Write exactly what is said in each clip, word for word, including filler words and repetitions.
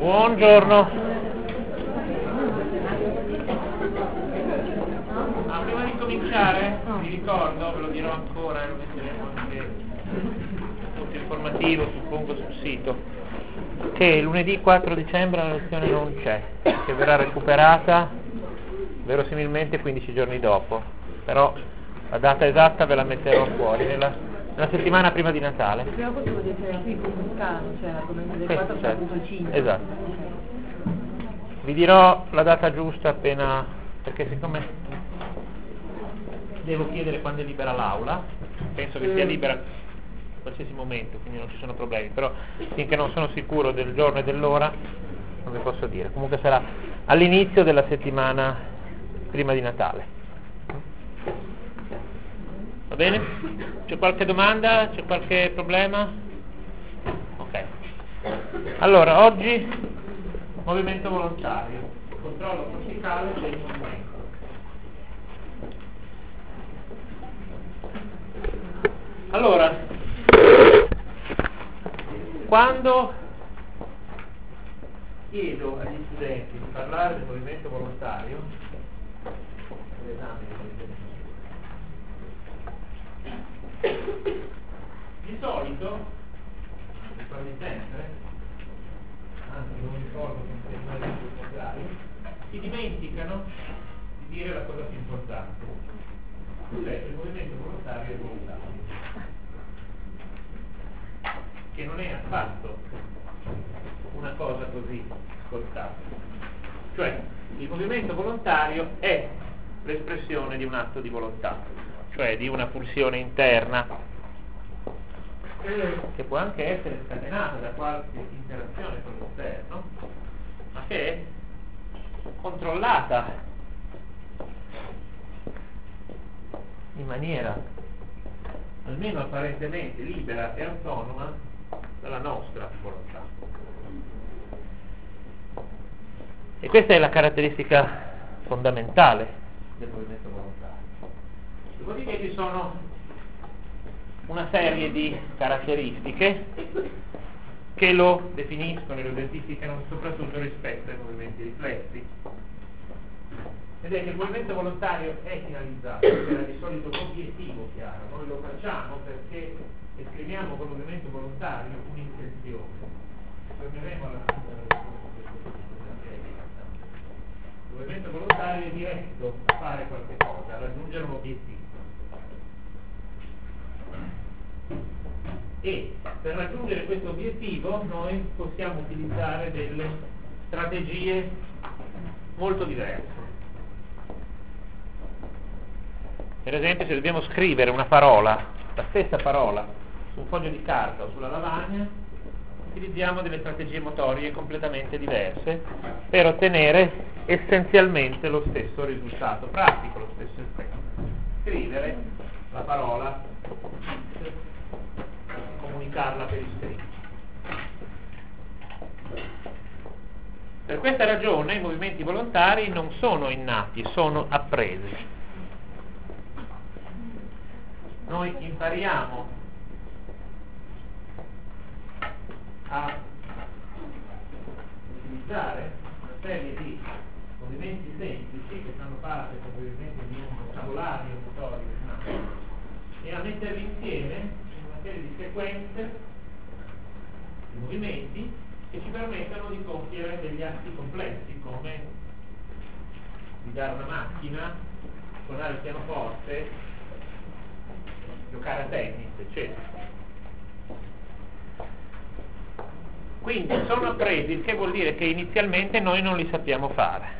Buongiorno. Ah, prima di cominciare, vi ricordo, ve lo dirò ancora, lo metteremo anche punto informativo, suppongo sul sito, che lunedì quattro dicembre la lezione non c'è, che verrà recuperata verosimilmente quindici giorni dopo, però la data esatta ve la metterò fuori nella, nella settimana prima di Natale. Prima potevo dire qui in Toscano, cioè l'argomento del quattro punto cinque. Esatto. Vi dirò la data giusta appena, perché siccome devo chiedere quando è libera l'aula, penso che sia libera in qualsiasi momento, quindi non ci sono problemi, però finché non sono sicuro del giorno e dell'ora non vi posso dire. Comunque sarà all'inizio della settimana prima di Natale. Va bene? C'è qualche domanda? C'è qualche problema? Ok. Allora, oggi movimento volontario, controllo corticale del movimento. Allora, quando chiedo agli studenti di parlare del movimento volontario, l'esame di solito, quasi sempre, anzi non mi ricordo con che contrario, si dimenticano di dire la cosa più importante, cioè che il movimento volontario è volontario, che non è affatto una cosa così scontata. Cioè, il movimento volontario è l'espressione di un atto di volontà, cioè di una pulsione interna che può anche essere scatenata da qualche interazione con l'esterno, ma che è controllata in maniera almeno apparentemente libera e autonoma dalla nostra volontà. E questa è la caratteristica fondamentale del movimento volontario. Dopodiché ci sono una serie di caratteristiche che lo definiscono e lo identificano soprattutto rispetto ai movimenti riflessi. Ed è che il movimento volontario è finalizzato, era di solito l'obiettivo chiaro, noi lo facciamo perché esprimiamo col movimento volontario un'intenzione. Torneremo alla il movimento volontario è diretto a fare qualche cosa, a raggiungere un obiettivo. E per raggiungere questo obiettivo noi possiamo utilizzare delle strategie molto diverse. Per esempio, se dobbiamo scrivere una parola, la stessa parola, su un foglio di carta o sulla lavagna, utilizziamo delle strategie motorie completamente diverse per ottenere essenzialmente lo stesso risultato pratico, lo stesso effetto. Scrivere la parola, comunicarla per iscritto. Per questa ragione i movimenti volontari non sono innati, sono appresi. Noi impariamo a utilizzare una serie di movimenti semplici che fanno parte probabilmente di un vocabolario motorio e a metterli insieme in una serie di sequenze di movimenti che ci permettono di compiere degli atti complessi come guidare una macchina, suonare il pianoforte, giocare a tennis, eccetera. Quindi sono appresi, il che vuol dire che inizialmente noi non li sappiamo fare.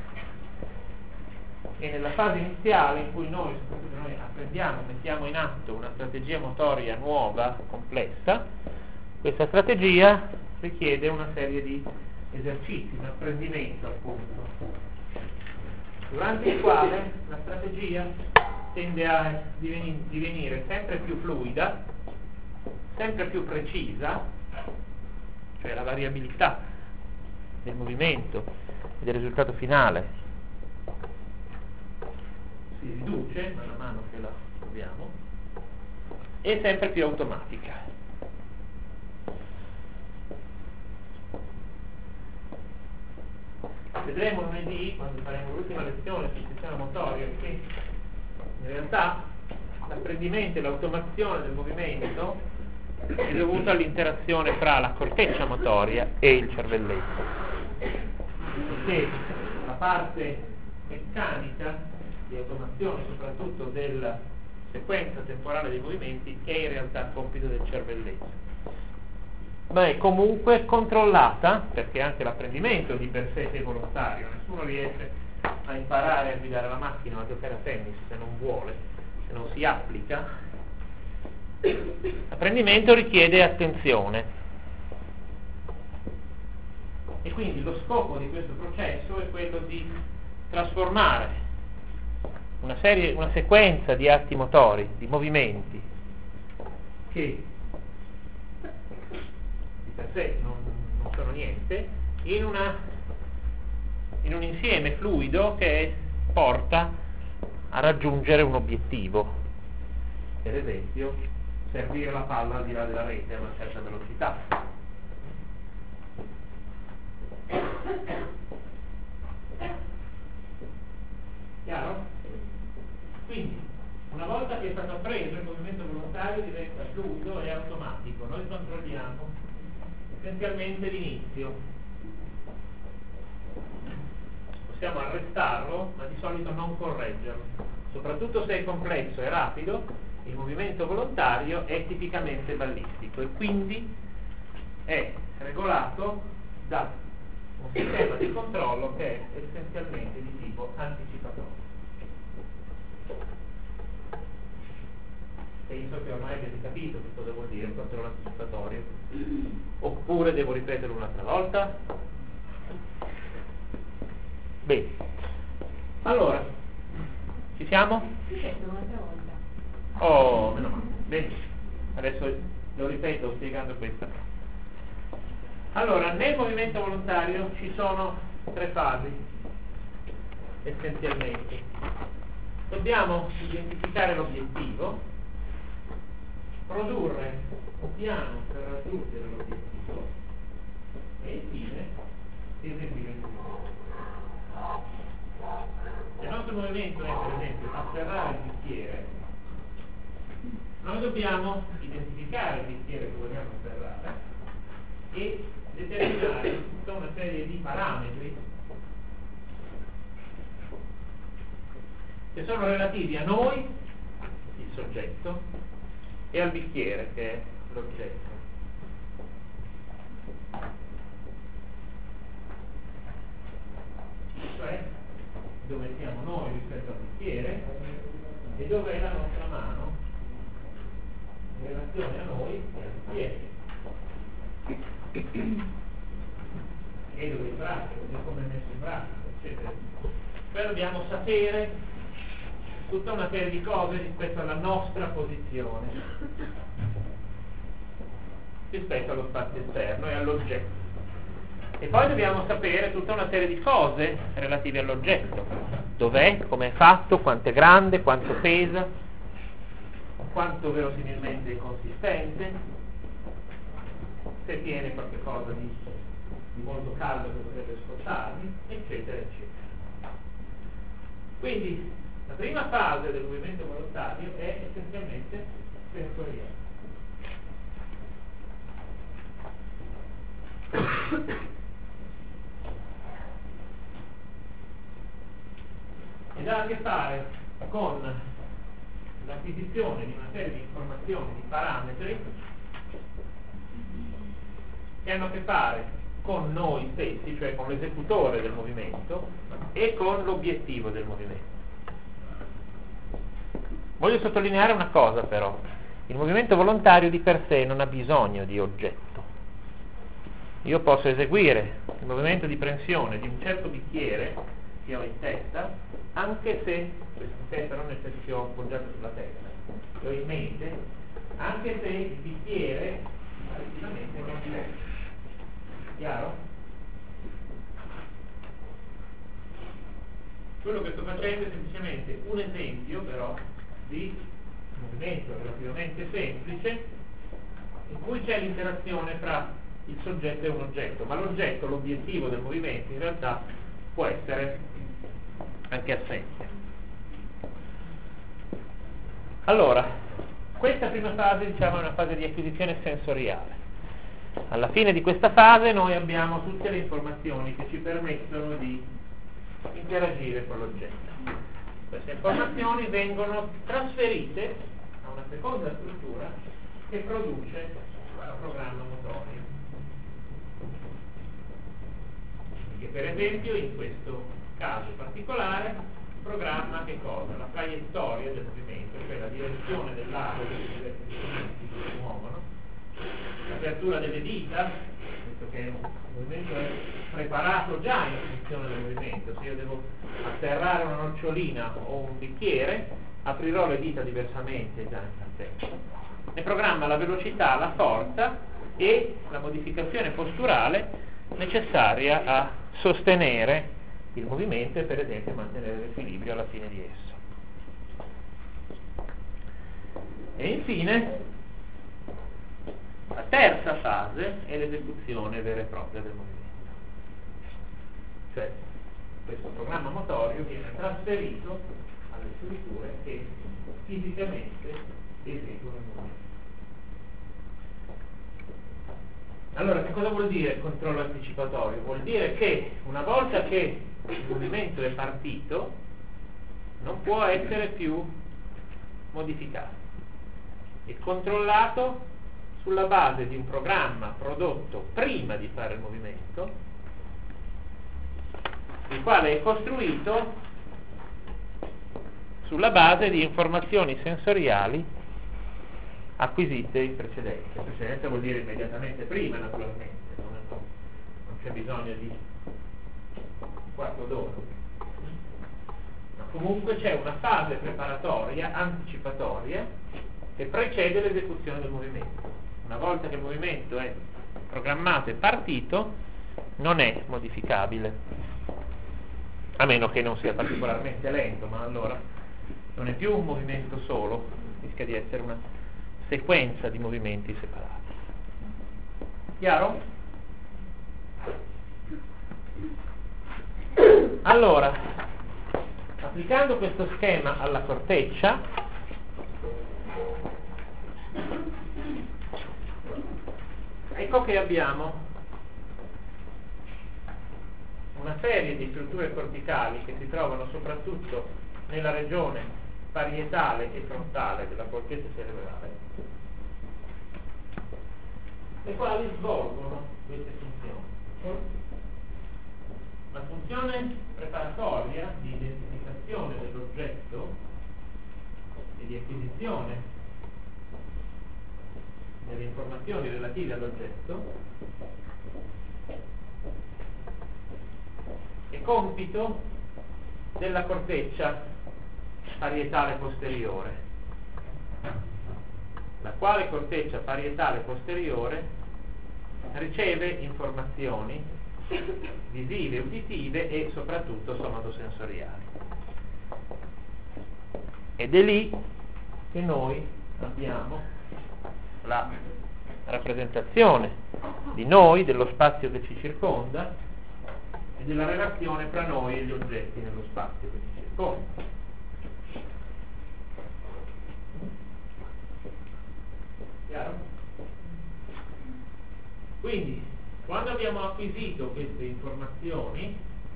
E nella fase iniziale in cui noi, noi apprendiamo, mettiamo in atto una strategia motoria nuova, complessa, questa strategia richiede una serie di esercizi, un apprendimento appunto, durante il quale la strategia tende a divenire sempre più fluida, sempre più precisa, cioè la variabilità del movimento e del risultato finale si riduce man mano che la proviamo, e sempre più automatica. vedremo lunedì, quando faremo l'ultima lezione sul sistema motorio, che in realtà l'apprendimento e l'automazione del movimento è dovuta all'interazione fra la corteccia motoria e il cervelletto, perché la parte meccanica di automazione, soprattutto della sequenza temporale dei movimenti, è in realtà compito del cervelletto, ma è comunque controllata, perché anche l'apprendimento di per sé è volontario. Nessuno riesce a imparare a guidare la macchina o a giocare a tennis se non vuole, se non si applica. L'apprendimento richiede attenzione, e quindi lo scopo di questo processo è quello di trasformare una serie, una sequenza di atti motori, di movimenti che di per sé non, non sono niente, in, una, in un insieme fluido che porta a raggiungere un obiettivo, per esempio servire la palla al di là della rete a una certa velocità. Chiaro? Quindi, una volta che è stato appreso, il movimento volontario diventa fluido e automatico. Noi controlliamo essenzialmente l'inizio. Possiamo arrestarlo, ma di solito non correggerlo. Soprattutto se è complesso e rapido, il movimento volontario è tipicamente ballistico e quindi è regolato da un sistema di controllo che è essenzialmente di tipo anticipatorio. Penso che ormai abbiate capito che cosa vuol dire un controllo anticipatorio. Oppure devo ripeterlo un'altra volta? Bene. Allora, ci siamo? Ripeto un'altra volta. Oh, meno male. Bene. Adesso lo ripeto spiegando questa. Allora, nel movimento volontario ci sono tre fasi, essenzialmente. Dobbiamo identificare l'obiettivo, produrre un piano per raggiungere l'obiettivo e infine eseguire il movimento. Se il nostro movimento è, per esempio, afferrare il bicchiere, noi dobbiamo identificare il bicchiere che vogliamo afferrare e determinare tutta una serie di parametri che sono relativi a noi, il soggetto, e al bicchiere, che è l'oggetto. Cioè, dove siamo noi rispetto al bicchiere e dove è la nostra mano in relazione a noi e al bicchiere. E dove il braccio, e come è messo il braccio, eccetera. Poi dobbiamo sapere tutta una serie di cose rispetto alla nostra posizione, rispetto allo spazio esterno e all'oggetto. E poi dobbiamo sapere tutta una serie di cose relative all'oggetto: dov'è, come è fatto, quanto è grande, quanto pesa, quanto verosimilmente è consistente, se tiene qualche cosa di, di molto caldo che potrebbe scottarmi, eccetera, eccetera. Quindi la prima fase del movimento volontario è essenzialmente sensoriale. Ed ha a che fare con l'acquisizione di una serie di informazioni, di parametri che hanno a che fare con noi stessi, cioè con l'esecutore del movimento e con l'obiettivo del movimento. Voglio sottolineare una cosa però: il movimento volontario di per sé non ha bisogno di oggetto. Io posso eseguire il movimento di prensione di un certo bicchiere che ho in testa, anche se, questa testa non nel senso che ho appoggiato sulla testa, che ho in mente, anche se il bicchiere praticamente non c'è. Chiaro? Quello che sto facendo è semplicemente un esempio però di movimento relativamente semplice in cui c'è l'interazione fra il soggetto e un oggetto, ma l'oggetto, l'obiettivo del movimento in realtà può essere anche assente. Allora, questa prima fase, diciamo, è una fase di acquisizione sensoriale. Alla fine di questa fase noi abbiamo tutte le informazioni che ci permettono di interagire con l'oggetto. Queste informazioni vengono trasferite a una seconda struttura che produce un programma motorio. Che per esempio in questo caso particolare programma che cosa? La traiettoria del movimento, cioè la direzione dell'aria che i diversi strumenti si muovono, l'apertura delle dita, visto che il movimento è preparato già in funzione del movimento. Se io devo atterrare una nocciolina o un bicchiere, aprirò le dita diversamente già in partenza. Ne programma la velocità, la forza e la modificazione posturale necessaria a sostenere il movimento e per esempio mantenere l'equilibrio alla fine di esso. E infine la terza fase è l'esecuzione vera e propria del movimento. Cioè questo programma motorio viene trasferito alle strutture che fisicamente eseguono il movimento. Allora, che cosa vuol dire controllo anticipatorio? Vuol dire che una volta che il movimento è partito non può essere più modificato. È controllato sulla base di un programma prodotto prima di fare il movimento, il quale è costruito sulla base di informazioni sensoriali acquisite in precedenza. Precedenza vuol dire immediatamente prima, naturalmente, non, è, non c'è bisogno di un quarto d'ora, ma comunque c'è una fase preparatoria, anticipatoria, che precede l'esecuzione del movimento. Una volta che il movimento è programmato e partito, non è modificabile, a meno che non sia particolarmente lento, ma allora non è più un movimento solo, rischia di essere una sequenza di movimenti separati. Chiaro? Allora, applicando questo schema alla corteccia, ecco che abbiamo una serie di strutture corticali che si trovano soprattutto nella regione parietale e frontale della corteccia cerebrale, le quali svolgono queste funzioni. La funzione preparatoria di identificazione dell'oggetto e di acquisizione delle informazioni relative all'oggetto è compito della corteccia parietale posteriore, la quale corteccia parietale posteriore riceve informazioni visive, uditive e soprattutto somatosensoriali. Ed è lì che noi abbiamo la rappresentazione di noi, dello spazio che ci circonda e della relazione tra noi e gli oggetti nello spazio che ci circonda. Chiaro? Quindi, quando abbiamo acquisito queste informazioni,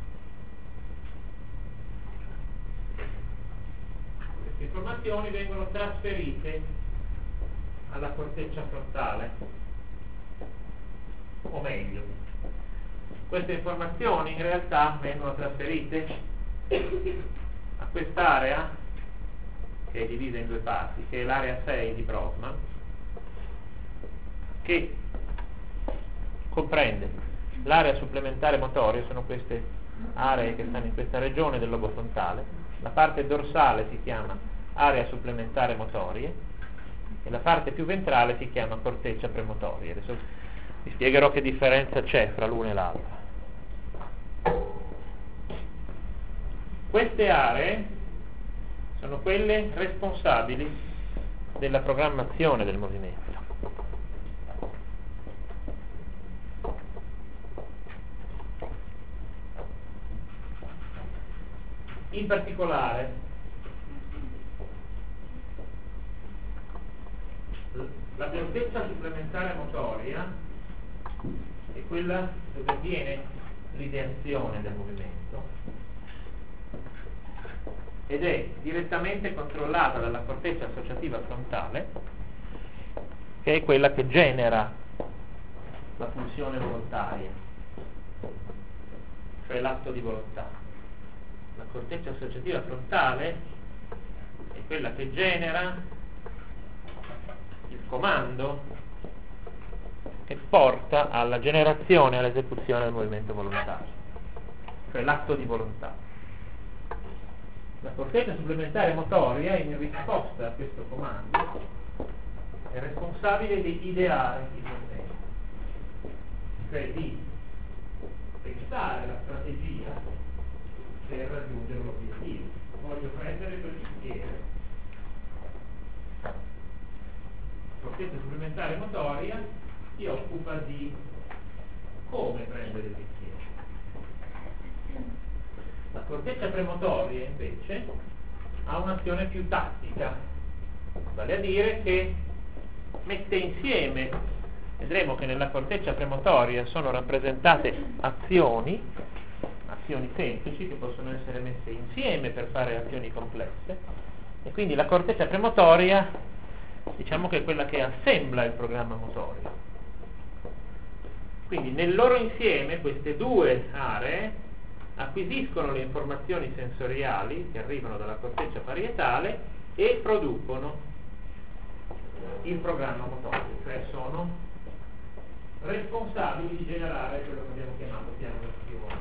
queste informazioni vengono trasferite alla corteccia frontale, o meglio, queste informazioni in realtà vengono trasferite a quest'area che è divisa in due parti, che è l'area sei di Brodmann, che comprende l'area supplementare motoria, sono queste aree che stanno in questa regione del lobo frontale, la parte dorsale si chiama area supplementare motorie e la parte più ventrale si chiama corteccia premotoria. Adesso vi spiegherò che differenza c'è fra l'una e l'altra. Queste aree sono quelle responsabili della programmazione del movimento. In particolare, la corteccia supplementare motoria è quella dove avviene l'ideazione del movimento ed è direttamente controllata dalla corteccia associativa frontale, che è quella che genera la pulsione volontaria, cioè l'atto di volontà. La corteccia associativa frontale è quella che genera il comando che porta alla generazione e all'esecuzione del movimento volontario, cioè l'atto di volontà. La corteccia supplementare motoria, in risposta a questo comando, è responsabile di ideare il movimento, cioè di pensare la strategia per raggiungere l'obiettivo. Voglio prendere quel bicchiere. La corteccia supplementare motoria si occupa di come prendere il bicchiere. La corteccia premotoria invece ha un'azione più tattica, vale a dire che mette insieme, vedremo che nella corteccia premotoria sono rappresentate azioni, azioni semplici che possono essere messe insieme per fare azioni complesse, e quindi la corteccia premotoria, diciamo che è quella che assembla il programma motorio. Quindi nel loro insieme queste due aree acquisiscono le informazioni sensoriali che arrivano dalla corteccia parietale e producono il programma motorio, cioè sono responsabili di generare quello che abbiamo chiamato piano d'azione.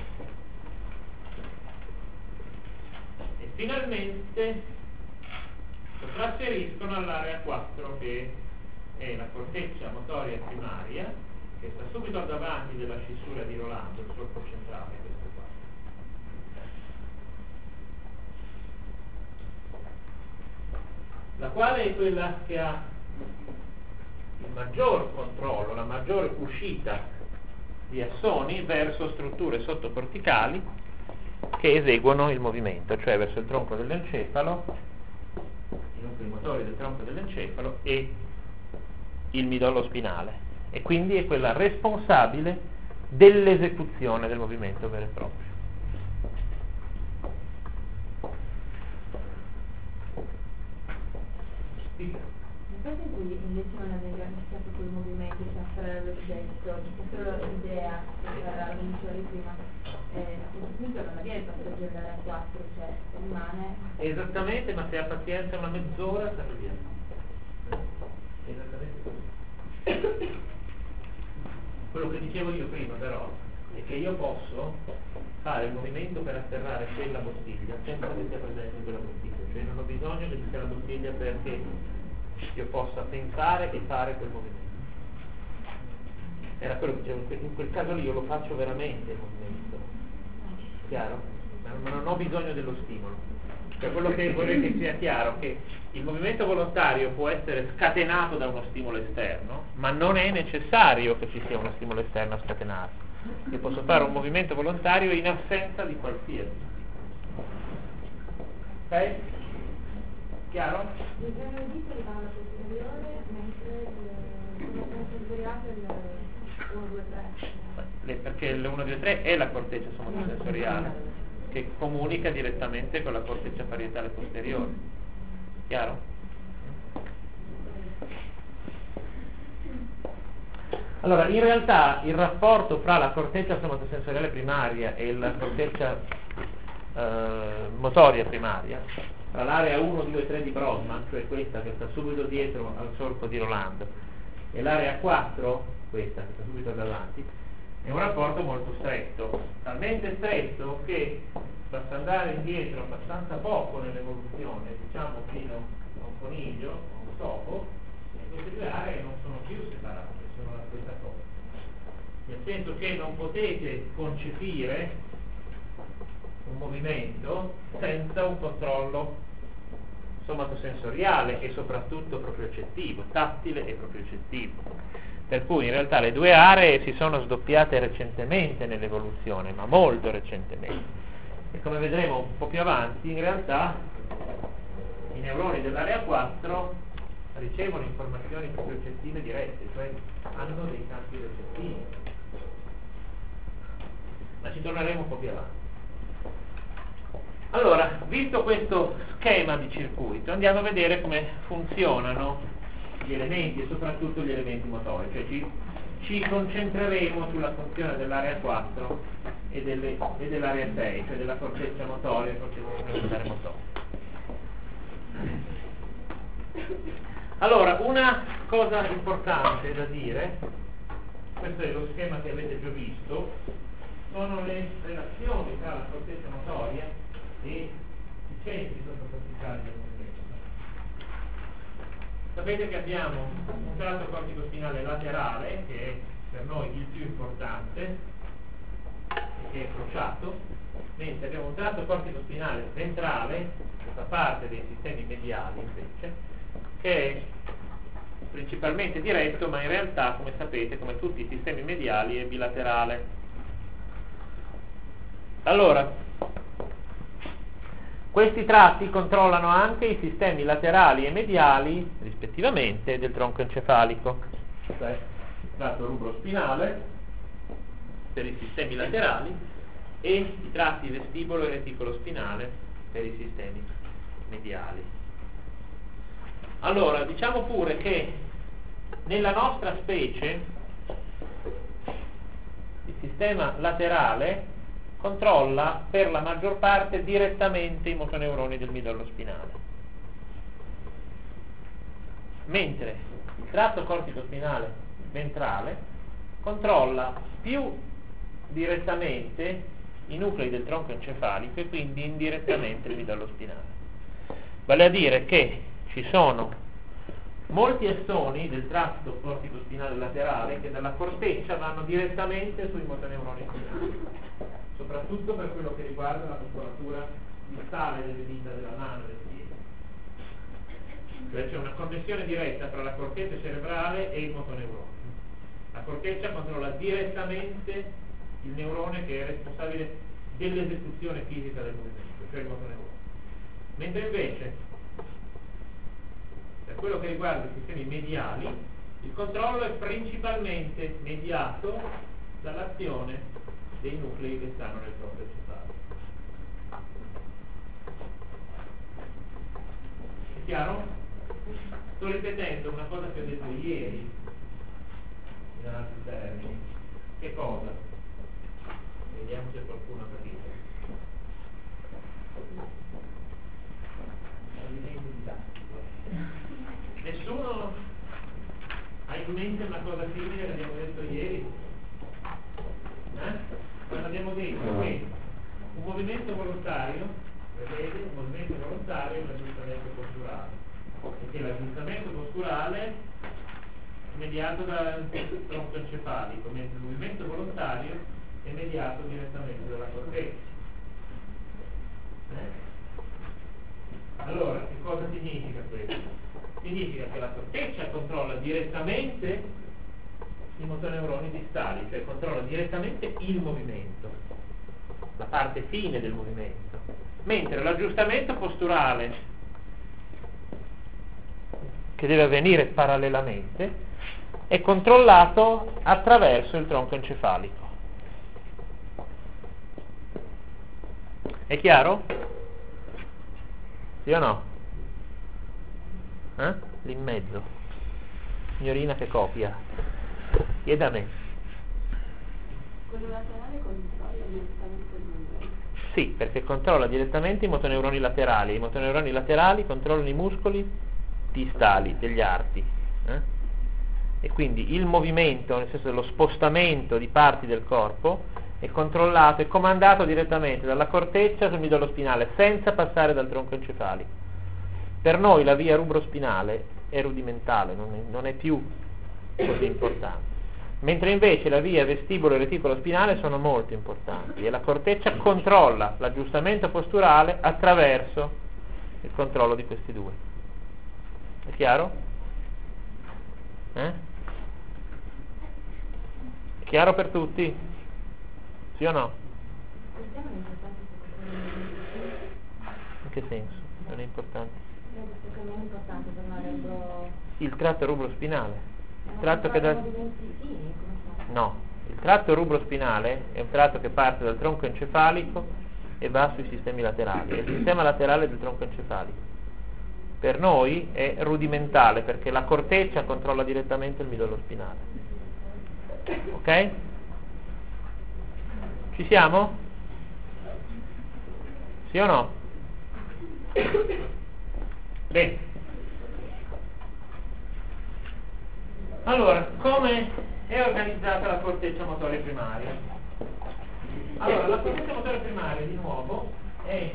E finalmente lo trasferiscono all'area quattro, che è la corteccia motoria primaria, che sta subito al davanti della scissura di Rolando, il solco centrale, questo qua. La quale è quella che ha il maggior controllo, la maggiore uscita di assoni verso strutture sottocorticali che eseguono il movimento, cioè verso il tronco dell'encefalo, i nuclei motori del tronco dell'encefalo e il midollo spinale, e quindi è quella responsabile dell'esecuzione del movimento vero e proprio. Sì. Nel caso in cui invece non aveva iniziato quel movimento di trasferire l'oggetto, solo l'idea, come dicevi prima, eh, a questo punto non avviene il passaggio dall'area quattro, cioè rimane... Esattamente, ma se ha pazienza una mezz'ora sta via. Esattamente così. Quello che dicevo io prima però è che io posso fare il movimento per atterrare quella bottiglia senza che sia presente quella bottiglia, cioè non ho bisogno che ci sia la bottiglia perché io possa pensare e fare quel movimento. Era quello che dicevo, in quel caso lì io lo faccio veramente il movimento, chiaro? Ma non ho bisogno dello stimolo. Cioè quello che vorrei che sia chiaro è che il movimento volontario può essere scatenato da uno stimolo esterno, ma non è necessario che ci sia uno stimolo esterno a scatenarlo. Io posso fare un movimento volontario in assenza di qualsiasi stimolo. Ok? Chiaro? Il grano di dito rimane alla posteriore, mentre il sensoriale è il uno due tre. Perché il uno due tre è la corteccia somatosensoriale che comunica direttamente con la corteccia parietale posteriore. Chiaro? Allora, in realtà il rapporto fra la corteccia somatosensoriale primaria e la corteccia eh, motoria primaria, tra l'area uno due tre di Brodmann, cioè questa che sta subito dietro al solco di Rolando, e l'area quattro, questa che sta subito davanti, è un rapporto molto stretto, talmente stretto che basta andare indietro abbastanza poco nell'evoluzione, diciamo fino a un coniglio, a un topo, e queste due aree non sono più separate, sono la stessa cosa. Nel senso che non potete concepire un movimento senza un controllo somatosensoriale e soprattutto propriocettivo, tattile e propriocettivo. Per cui in realtà le due aree si sono sdoppiate recentemente nell'evoluzione, ma molto recentemente. E come vedremo un po' più avanti, in realtà i neuroni dell'area quattro ricevono informazioni propriocettive dirette, cioè hanno dei campi recettivi. Ma ci torneremo un po' più avanti. Allora, visto questo schema di circuito, andiamo a vedere come funzionano gli elementi e soprattutto gli elementi motori, cioè ci, ci concentreremo sulla funzione dell'area quattro e, delle, e dell'area sei, cioè della corteccia motoria e corteccia regolare motoria. Allora, una cosa importante da dire, questo è lo schema che avete già visto, sono le relazioni tra la corteccia motoria e i centri sottocorticali del movimento. Sapete che abbiamo un tratto cortico-spinale laterale, che è per noi il più importante, che è crociato, mentre abbiamo un tratto cortico-spinale ventrale, che fa parte dei sistemi mediali invece, che è principalmente diretto, ma in realtà, come sapete, come tutti i sistemi mediali, è bilaterale. Allora, questi tratti controllano anche i sistemi laterali e mediali, rispettivamente, del tronco encefalico, cioè il tratto rubrospinale per i sistemi laterali e i tratti vestibolo e reticolo spinale per i sistemi mediali. Allora, diciamo pure che nella nostra specie il sistema laterale controlla per la maggior parte direttamente i motoneuroni del midollo spinale, mentre il tratto cortico-spinale ventrale controlla più direttamente i nuclei del tronco encefalico e quindi indirettamente il midollo spinale. Vale a dire che ci sono molti estoni del tratto cortico-spinale laterale che dalla corteccia vanno direttamente sui motoneuroni spinali, soprattutto per quello che riguarda la muscolatura distale delle dita della mano e del piede. Cioè c'è una connessione diretta tra la corteccia cerebrale e il motoneurone. La corteccia controlla direttamente il neurone che è responsabile dell'esecuzione fisica del movimento, cioè il motoneurone. Mentre invece per quello che riguarda i sistemi mediali, il controllo è principalmente mediato dall'azione dei nuclei che stanno nel tronco encefalico. È chiaro? Sto ripetendo una cosa che ho detto ieri, in altri termini. Che cosa? Vediamo se qualcuno ha capito. Movimento didattico. Nessuno ha in mente una cosa simile che abbiamo detto ieri? Eh? Quando abbiamo detto che un movimento volontario prevede un movimento volontario e un aggiustamento posturale, e che l'aggiustamento posturale è mediato dal tronco encefalico, mentre il movimento volontario è mediato direttamente dalla corteccia. Eh? Allora, che cosa significa questo? Significa che la corteccia controlla direttamente i motoneuroni distali, cioè controlla direttamente il movimento, la parte fine del movimento, mentre l'aggiustamento posturale, che deve avvenire parallelamente, è controllato attraverso il tronco encefalico. È chiaro? Sì o no? Eh? Lì in mezzo. Signorina che copia. Chieda a me. Quello laterale controlla direttamente il movimento. Sì, perché controlla direttamente i motoneuroni laterali. I motoneuroni laterali controllano i muscoli distali degli arti. Eh? E quindi il movimento, nel senso dello spostamento di parti del corpo, è controllato e comandato direttamente dalla corteccia sul midollo spinale, senza passare dal tronco encefalico. Per noi la via rubrospinale è rudimentale, non è, non è più così importante. Mentre invece la via vestibolo e reticolo spinale sono molto importanti e la corteccia controlla l'aggiustamento posturale attraverso il controllo di questi due. È chiaro? Eh? È chiaro per tutti? Sì o no? Questiamo l'importanza che senso? Non è importante. Perché non è importante per una rebbro... Il tratto rubrospinale. Il Ma tratto che da... movimenti fini, come fa? No, il tratto rubrospinale è un tratto che parte dal tronco encefalico e va sui sistemi laterali. È il sistema laterale del tronco encefalico. Per noi è rudimentale perché la corteccia controlla direttamente il midollo spinale. Ok? Ci siamo? Sì o no? Bene. Allora, come è organizzata la corteccia motoria primaria? Allora, la corteccia motoria primaria, di nuovo, è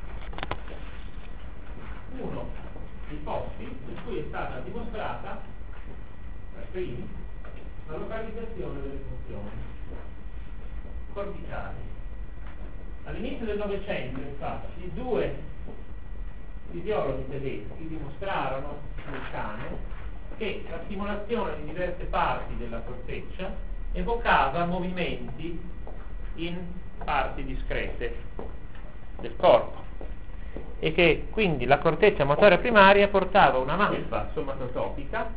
uno dei posti in cui è stata dimostrata per primi la localizzazione delle funzioni corticali. All'inizio del Novecento, infatti, due fisiologi tedeschi dimostrarono sul cane che la stimolazione di diverse parti della corteccia evocava movimenti in parti discrete del corpo e che quindi la corteccia motoria primaria portava una mappa somatotopica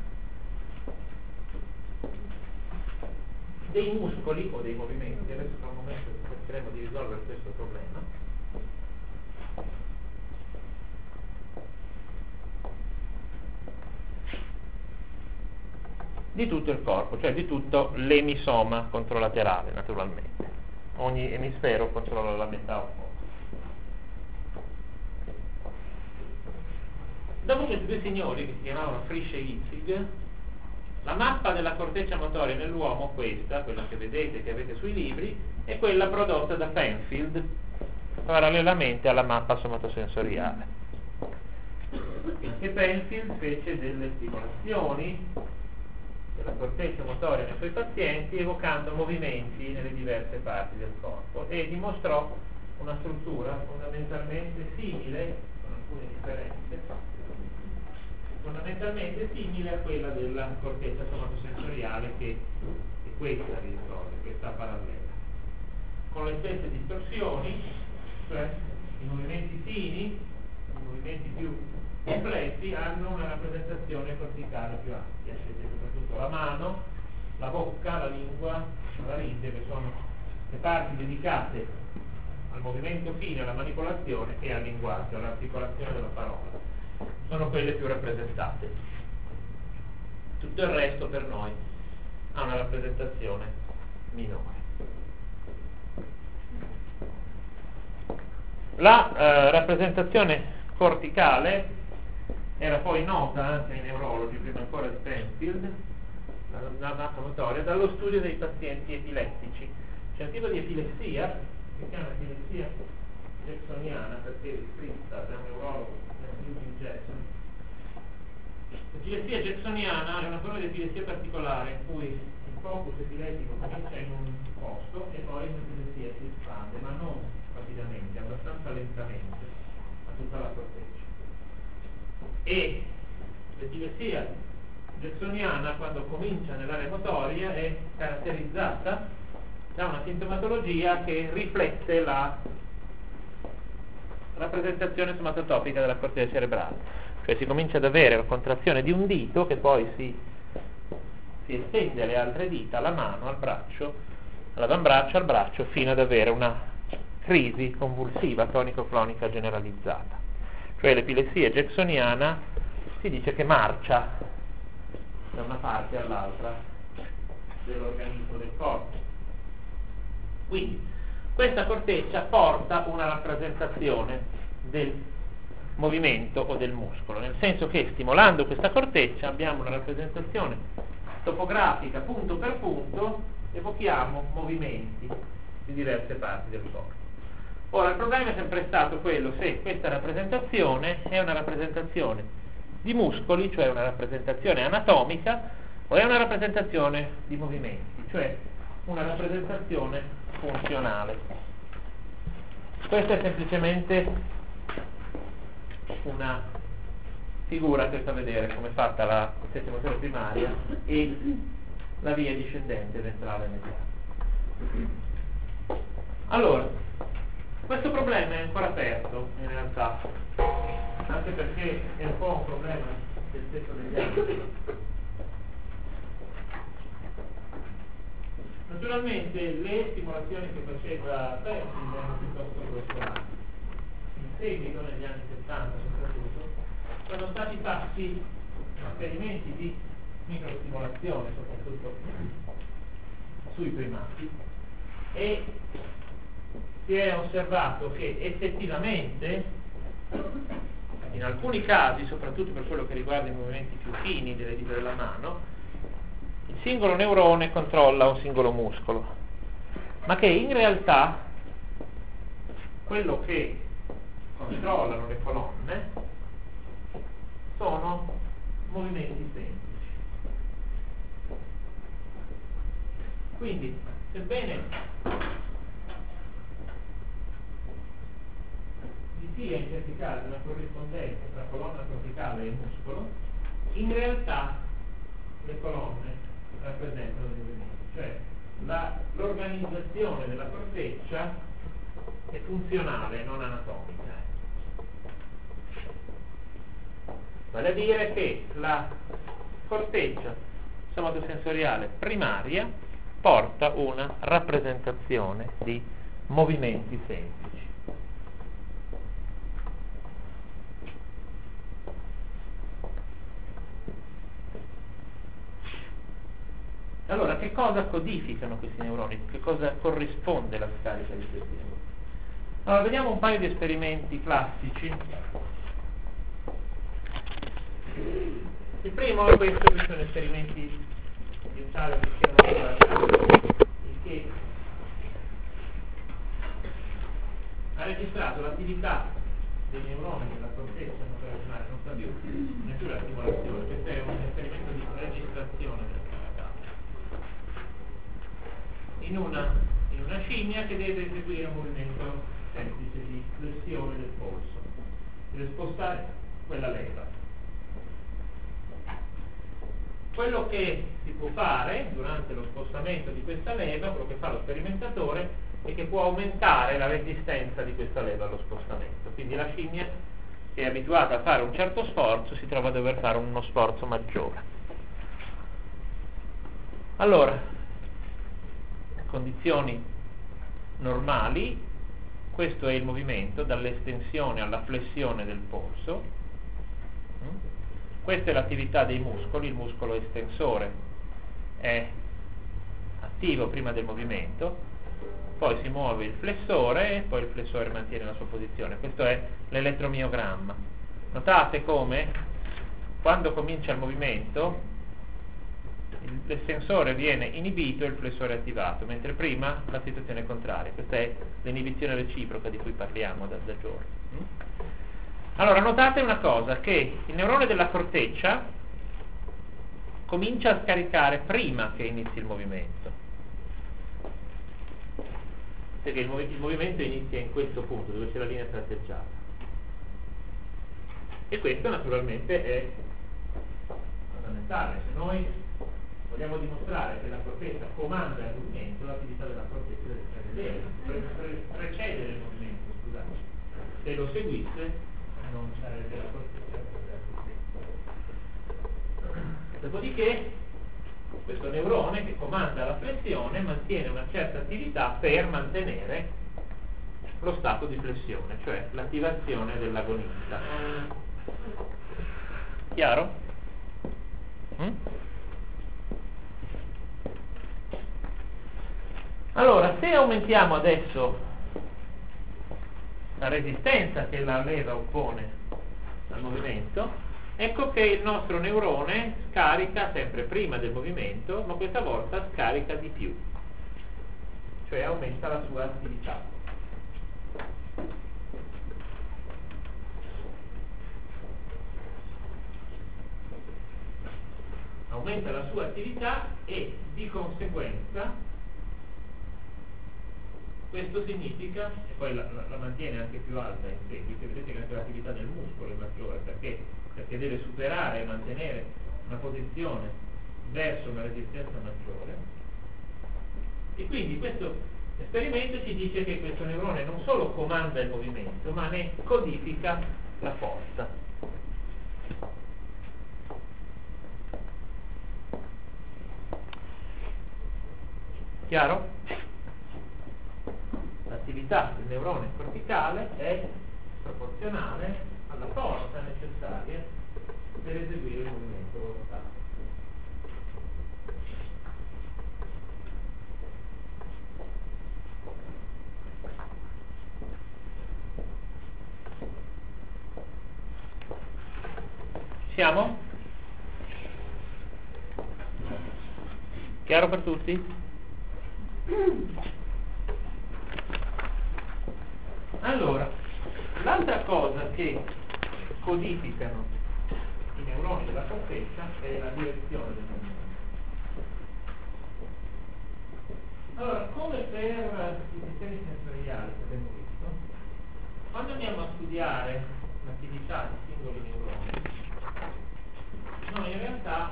dei muscoli o dei movimenti. Adesso tra un momento cercheremo di risolvere questo problema. Di tutto il corpo, cioè di tutto l'emisoma controlaterale, naturalmente. Ogni emisfero controlla la metà opposta. Dopo questi due signori, che si chiamavano Frisch e Hitzig, la mappa della corteccia motoria nell'uomo, questa, quella che vedete, che avete sui libri, è quella prodotta da Penfield, parallelamente alla mappa somatosensoriale. E Penfield fece delle stimolazioni della corteccia motoria nei suoi pazienti evocando movimenti nelle diverse parti del corpo e dimostrò una struttura fondamentalmente simile, con alcune differenze, fondamentalmente simile a quella della corteccia somatosensoriale, che è questa, vi ricordo, questa parallela, con le stesse distorsioni, cioè i movimenti fini, i movimenti più complessi hanno una rappresentazione corticale più ampia, soprattutto la mano, la bocca, la lingua, la laringe, che sono le parti dedicate al movimento fine, alla manipolazione e al linguaggio, all'articolazione della parola. Sono quelle più rappresentate. Tutto il resto per noi ha una rappresentazione minore. La eh, rappresentazione corticale era poi nota anche ai neurologi, prima ancora di Penfield, la mappa motoria, dallo studio dei pazienti epilettici. C'è un tipo di epilessia che si chiama epilessia jacksoniana, perché è scritta da un neurologo, Eugene Jackson. L'epilessia jacksoniana è una forma di epilessia particolare in cui il focus epilettico comincia in un posto e poi l'epilessia si espande, ma non rapidamente, abbastanza lentamente, a tutta la corteccia. E l'epilessia jacksoniana, quando comincia nell'area motoria, è caratterizzata da una sintomatologia che riflette la rappresentazione somatotopica della corteccia cerebrale, cioè si comincia ad avere la contrazione di un dito che poi si, si estende alle altre dita, alla mano, al braccio, all'avambraccio, al braccio, fino ad avere una crisi convulsiva tonico-clonica generalizzata. Cioè l'epilessia jacksoniana si dice che marcia da una parte all'altra dell'organismo del corpo. Quindi questa corteccia porta una rappresentazione del movimento o del muscolo, nel senso che stimolando questa corteccia abbiamo una rappresentazione topografica punto per punto, evochiamo movimenti di diverse parti del corpo. Ora, il problema è sempre stato quello se questa rappresentazione è una rappresentazione di muscoli, cioè una rappresentazione anatomica, o è una rappresentazione di movimenti, cioè una rappresentazione funzionale. Questa è semplicemente una figura che sta a vedere come è fatta la corteccia motoria primaria e la via discendente ventrale mediale. Allora, Questo problema è ancora aperto in realtà, anche perché è un po' un problema del stesso degli altri. Naturalmente le simulazioni che faceva Penfield erano piuttosto grossolane. In seguito, negli anni settanta soprattutto, sono stati fatti esperimenti di microstimolazione, soprattutto sui primati, e si è osservato che effettivamente in alcuni casi, soprattutto per quello che riguarda i movimenti più fini delle dita della mano, il singolo neurone controlla un singolo muscolo, ma che in realtà quello che controllano le colonne sono movimenti semplici. Quindi, sebbene vi sia in certi casi una corrispondenza tra colonna corticale e muscolo, in realtà le colonne rappresentano dei movimenti, cioè la, l'organizzazione della corteccia è funzionale, non anatomica. Vale a dire che la corteccia somatosensoriale primaria porta una rappresentazione di movimenti semplici. Allora, che cosa codificano questi neuroni? Che cosa corrisponde la scarica di questi neuroni? Allora, vediamo un paio di esperimenti classici. Il primo è questo, questi sono esperimenti di un tale Cristiano Ronaldo, che ha registrato l'attività dei neuroni della corteccia motorizionale, non sta più nessuna stimolazione, questo è un esperimento di registrazione dell'attività in una, in una scimmia che deve eseguire un movimento semplice di flessione del polso, deve spostare quella leva. Quello che si può fare durante lo spostamento di questa leva, quello che fa lo sperimentatore, è che può aumentare la resistenza di questa leva allo spostamento. Quindi la scimmia, che è abituata a fare un certo sforzo, si trova a dover fare uno sforzo maggiore. Allora, condizioni normali, questo è il movimento dall'estensione alla flessione del polso. Questa è l'attività dei muscoli, il muscolo estensore è attivo prima del movimento, poi si muove il flessore e poi il flessore mantiene la sua posizione. Questo è l'elettromiogramma. Notate come quando comincia il movimento l'estensore viene inibito e il flessore attivato, mentre prima la situazione è contraria. Questa è l'inibizione reciproca di cui parliamo da, da giorni. Allora, notate una cosa, che il neurone della corteccia comincia a scaricare prima che inizi il movimento, perché il, mov- il movimento inizia in questo punto, dove c'è la linea tratteggiata. E questo naturalmente è fondamentale. Se noi vogliamo dimostrare che la corteccia comanda il movimento, l'attività della corteccia deve prevedere, pre- pre- precedere il movimento, scusate. Se lo seguisse non sarebbe la corteccia. Dopodiché questo neurone che comanda la flessione mantiene una certa attività per mantenere lo stato di flessione, cioè l'attivazione dell'agonista. Chiaro? Mm? Allora, se aumentiamo adesso la resistenza che la leva oppone al movimento, ecco che il nostro neurone scarica sempre prima del movimento, ma questa volta scarica di più, cioè aumenta la sua attività. Aumenta la sua attività e di conseguenza questo significa, e poi la, la, la mantiene anche più alta in seguito, vedete che anche l'attività del muscolo è maggiore, perché? Perché deve superare e mantenere una posizione verso una resistenza maggiore, e quindi questo L'esperimento ci dice che questo neurone non solo comanda il movimento, ma ne codifica la forza. Chiaro? L'attività del neurone corticale è proporzionale alla forza necessaria per eseguire il movimento volontario. Siamo? Chiaro per tutti? Allora, l'altra cosa che codificano i neuroni della corteccia è la direzione del movimento. Allora, come per i sistemi sensoriali che abbiamo visto, quando andiamo a studiare l'attività di singoli neuroni, noi in realtà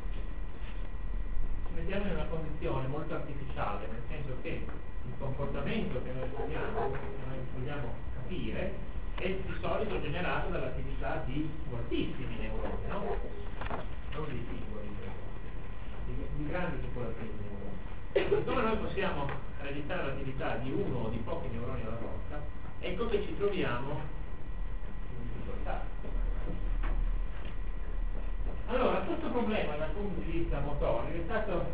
ci mettiamo in una condizione molto artificiale, nel senso che il comportamento che noi studiamo, che noi vogliamo capire, è di solito generato dall'attività di moltissimi neuroni, no? Non di singoli neuroni, di, di grandi popolazioni di neuroni. Come noi possiamo registrare l'attività di uno o di pochi neuroni alla volta, ecco che ci troviamo in difficoltà. Allora, questo problema dal punto di vista motorio è stato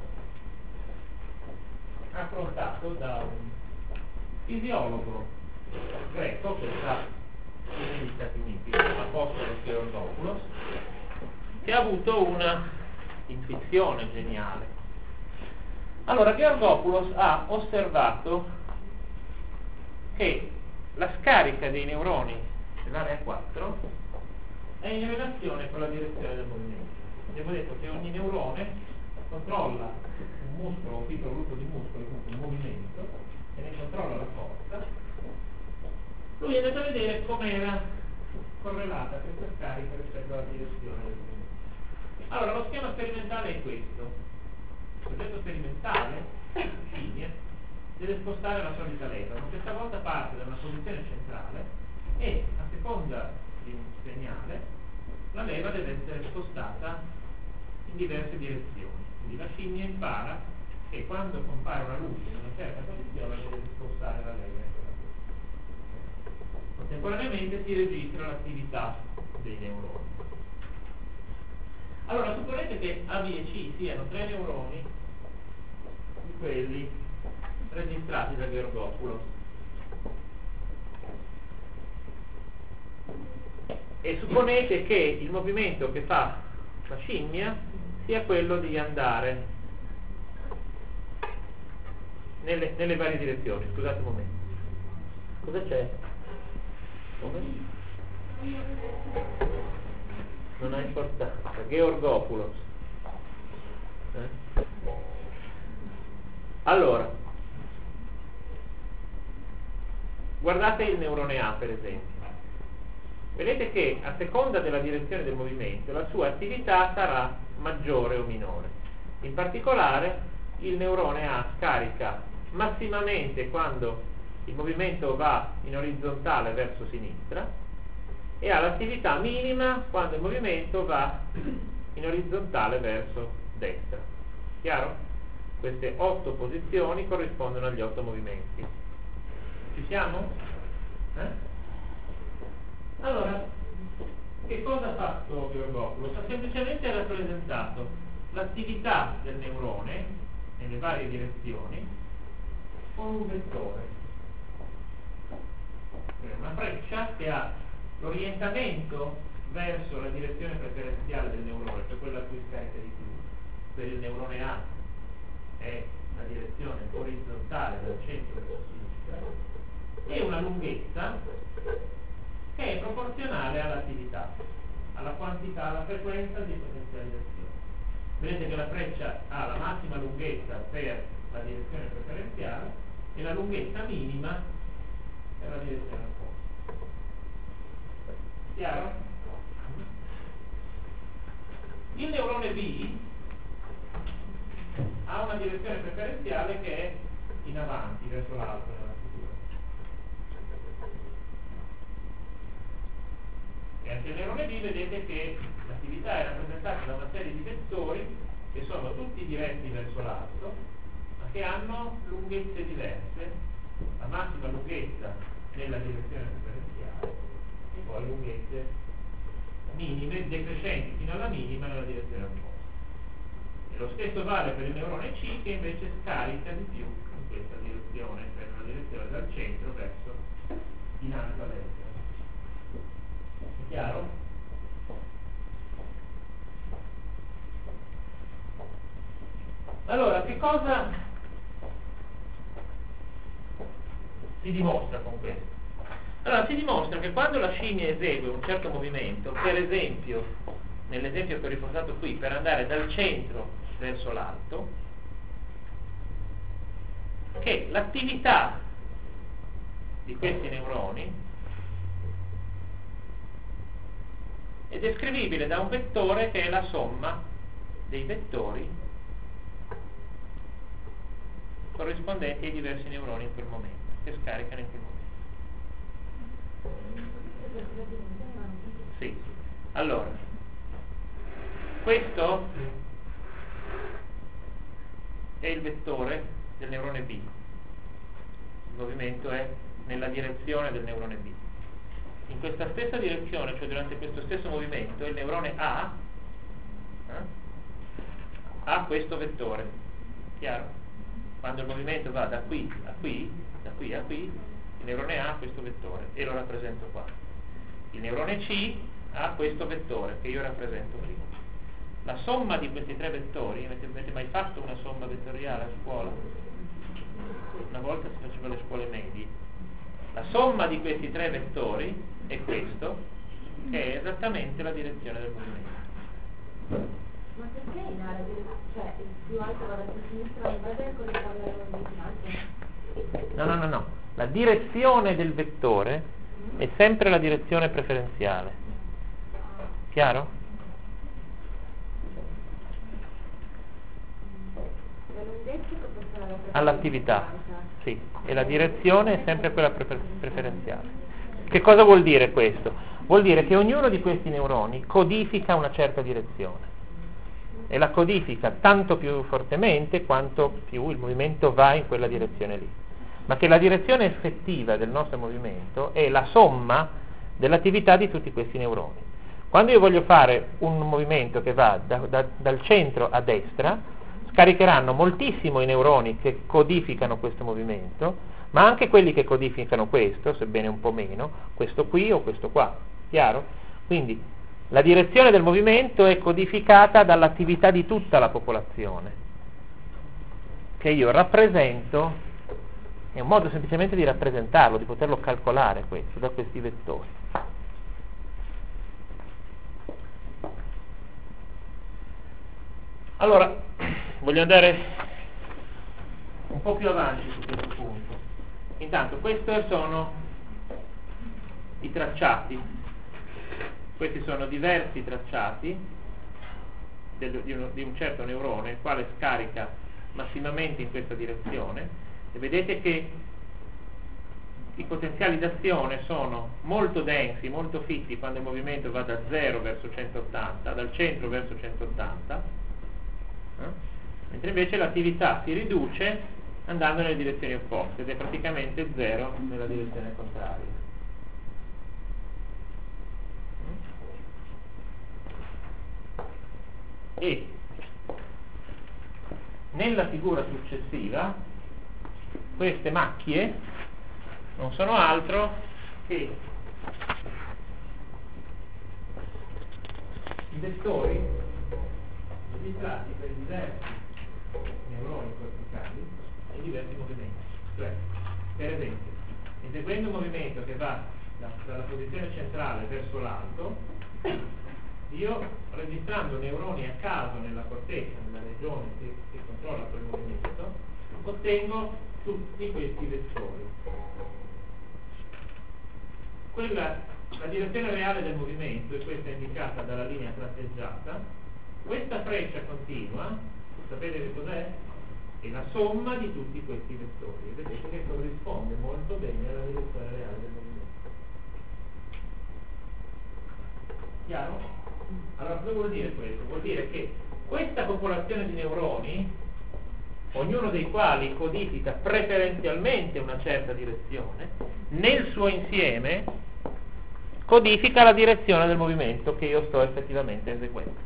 affrontato da un fisiologo greco che sta negli Stati Uniti, l'apostolo Georgopoulos, che ha avuto una intuizione geniale. Allora, Georgopoulos ha osservato che la scarica dei neuroni dell'area quattro è in relazione con la direzione del movimento. Abbiamo detto che ogni neurone controlla un muscolo o un piccolo gruppo di muscoli, un movimento, e ne controlla la forza. Lui è andato a vedere com'era correlata questa scarica rispetto alla direzione del movimento. Allora, lo schema sperimentale è questo. Il soggetto sperimentale, la scimmia, deve spostare la solita leva, ma questa volta parte da una posizione centrale e, a seconda di un segnale, la leva deve essere spostata in diverse direzioni. Quindi la scimmia impara che quando compare una luce in una certa posizione deve spostare la leva in quella posizione. Contemporaneamente si registra l'attività dei neuroni. Allora, supponete che A, B e C siano tre neuroni di quelli registrati da Georgopoulos. E supponete che il movimento che fa la scimmia sia quello di andare nelle, nelle varie direzioni. Scusate un momento. Cosa c'è? Come? Non ha importanza. Georgopoulos. Eh? Allora, guardate il neurone A, per esempio. Vedete che a seconda della direzione del movimento la sua attività sarà maggiore o minore. In particolare il neurone A scarica massimamente quando il movimento va in orizzontale verso sinistra e ha l'attività minima quando il movimento va in orizzontale verso destra. Chiaro? Queste otto posizioni corrispondono agli otto movimenti. Ci siamo? Eh? Allora, che cosa ha fatto Georgopoulos? Ha semplicemente rappresentato l'attività del neurone nelle varie direzioni con un vettore. Una freccia che ha l'orientamento verso la direzione preferenziale del neurone, cioè quella a cui scarica di più. Per il neurone A è la direzione orizzontale dal centro verso sinistra, e una lunghezza che è proporzionale all'attività, alla quantità, alla frequenza di potenzializzazione. Vedete che la freccia ha la massima lunghezza per la direzione preferenziale e la lunghezza minima per la direzione opposta. Chiaro? Il neurone B ha una direzione preferenziale che è in avanti verso l'alto nella figura. E anche il neurone B vedete che l'attività è rappresentata da una serie di vettori che sono tutti diretti verso l'alto, ma che hanno lunghezze diverse, la massima lunghezza nella direzione preferenziale e poi lunghezze minime decrescenti fino alla minima nella direzione opposta. E lo stesso vale per il neurone C, che invece scarica di più in questa direzione, cioè nella direzione dal centro verso in alto a destra. È chiaro? Allora, che cosa si dimostra con questo? Allora, si dimostra che quando la scimmia esegue un certo movimento, per esempio, nell'esempio che ho riportato qui, per andare dal centro verso l'alto, che l'attività di questi neuroni è descrivibile da un vettore che è la somma dei vettori corrispondenti ai diversi neuroni in quel momento, che scaricano in quel momento. Sì. Allora, questo è il vettore del neurone B. Il movimento è nella direzione del neurone B. In questa stessa direzione, cioè durante questo stesso movimento, il neurone A eh, ha questo vettore. Chiaro? Quando il movimento va da qui a qui, da qui a qui, il neurone A ha questo vettore e lo rappresento qua. Il neurone C ha questo vettore che io rappresento qui. La somma di questi tre vettori, avete, avete mai fatto una somma vettoriale a scuola? Una volta si faceva alle scuole medie. La somma di questi tre vettori è questo, che è esattamente la direzione del movimento. Ma perché in area di, cioè il più alto va da sinistra in base al corrisponde all'alto? No, no, no, no. La direzione del vettore è sempre la direzione preferenziale. Chiaro? All'attività, sì, e la direzione è sempre quella prefer- preferenziale. Che cosa vuol dire questo? Vuol dire che ognuno di questi neuroni codifica una certa direzione e la codifica tanto più fortemente quanto più il movimento va in quella direzione lì, ma che la direzione effettiva del nostro movimento è la somma dell'attività di tutti questi neuroni. Quando io voglio fare un movimento che va da, da, dal centro a destra, scaricheranno moltissimo i neuroni che codificano questo movimento, ma anche quelli che codificano questo, sebbene un po' meno, questo qui o questo qua. Chiaro? Quindi la direzione del movimento è codificata dall'attività di tutta la popolazione, che io rappresento, è un modo semplicemente di rappresentarlo, di poterlo calcolare questo, da questi vettori. Allora, voglio andare un po' più avanti su questo punto. Intanto, questi sono i tracciati. Questi sono diversi tracciati del, di, un, di un certo neurone, il quale scarica massimamente in questa direzione, e vedete che i potenziali d'azione sono molto densi, molto fitti quando il movimento va da zero verso centottanta, dal centro verso centottanta, eh? mentre invece l'attività si riduce andando nelle direzioni opposte ed è praticamente zero nella direzione contraria. E nella figura successiva queste macchie non sono altro che i vettori registrati per diversi neuroni corticali e diversi movimenti. Cioè, per esempio, eseguendo un movimento che va da, dalla posizione centrale verso l'alto, io, registrando neuroni a caso nella corteccia, nella regione che, che controlla quel movimento, ottengo tutti questi vettori. Quella, la direzione reale del movimento è questa indicata dalla linea tratteggiata. Questa freccia continua, sapete che cos'è? è la somma di tutti questi vettori. Vedete che corrisponde molto bene alla direzione reale del movimento. Chiaro? Allora cosa vuol dire questo? Vuol dire che questa popolazione di neuroni, ognuno dei quali codifica preferenzialmente una certa direzione, nel suo insieme codifica la direzione del movimento che io sto effettivamente eseguendo.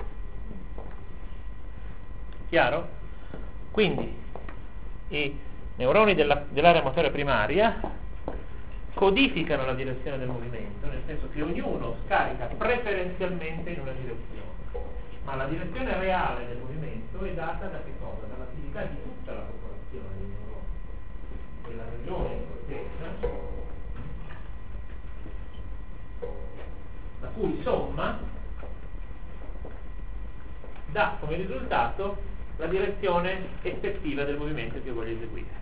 Chiaro? Quindi i neuroni della, dell'area motoria primaria codificano la direzione del movimento, nel senso che ognuno scarica preferenzialmente in una direzione, ma la direzione reale del movimento è data da che cosa? Dall'attività di tutta la popolazione dei neuroni, della regione in corteccia, la cui somma dà come risultato la direzione effettiva del movimento che io voglio eseguire.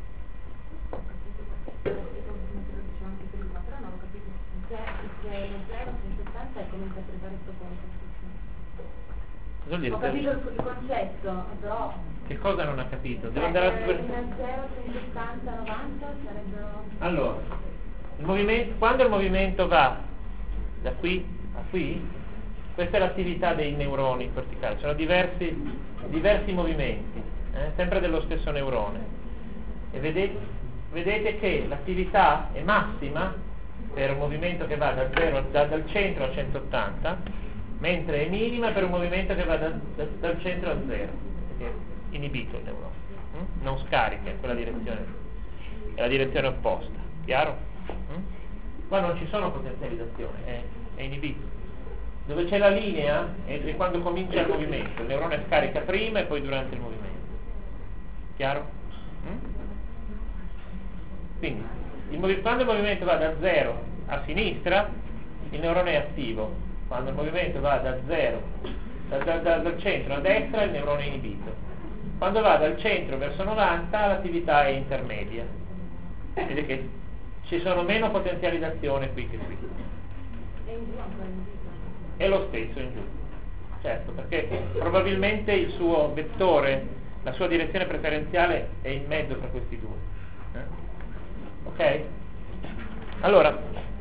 Cosa vuol dire? Ho capito il, il concetto, però... Che cosa non ha capito? Devo Eh, andare a... in zero, centottanta, novanta sarebbero... Allora, il movimento, quando il movimento va da qui a qui, questa è l'attività dei neuroni corticali, sono diversi, diversi movimenti, eh, sempre dello stesso neurone. E vedete, vedete che l'attività è massima per un movimento che va da zero, da, dal centro a centottanta, mentre è minima per un movimento che va da, da, dal centro a zero, perché è inibito il neurone, hm? non scarica in quella direzione, è la direzione opposta, chiaro? Hm? Qua non ci sono potenzializzazioni, è, è inibito. Dove c'è la linea è, è quando comincia il movimento, il neurone scarica prima e poi durante il movimento, chiaro? Hm? Quindi il movi- quando il movimento va da zero a sinistra il neurone è attivo, quando il movimento va da zero da, da, da, dal centro a destra il neurone è inibito, quando va dal centro verso novanta l'attività è intermedia. Vedete che ci sono meno potenzializzazione qui che qui, è lo stesso in giù, certo, perché probabilmente il suo vettore, la sua direzione preferenziale è in mezzo tra questi due, eh? Ok? Allora,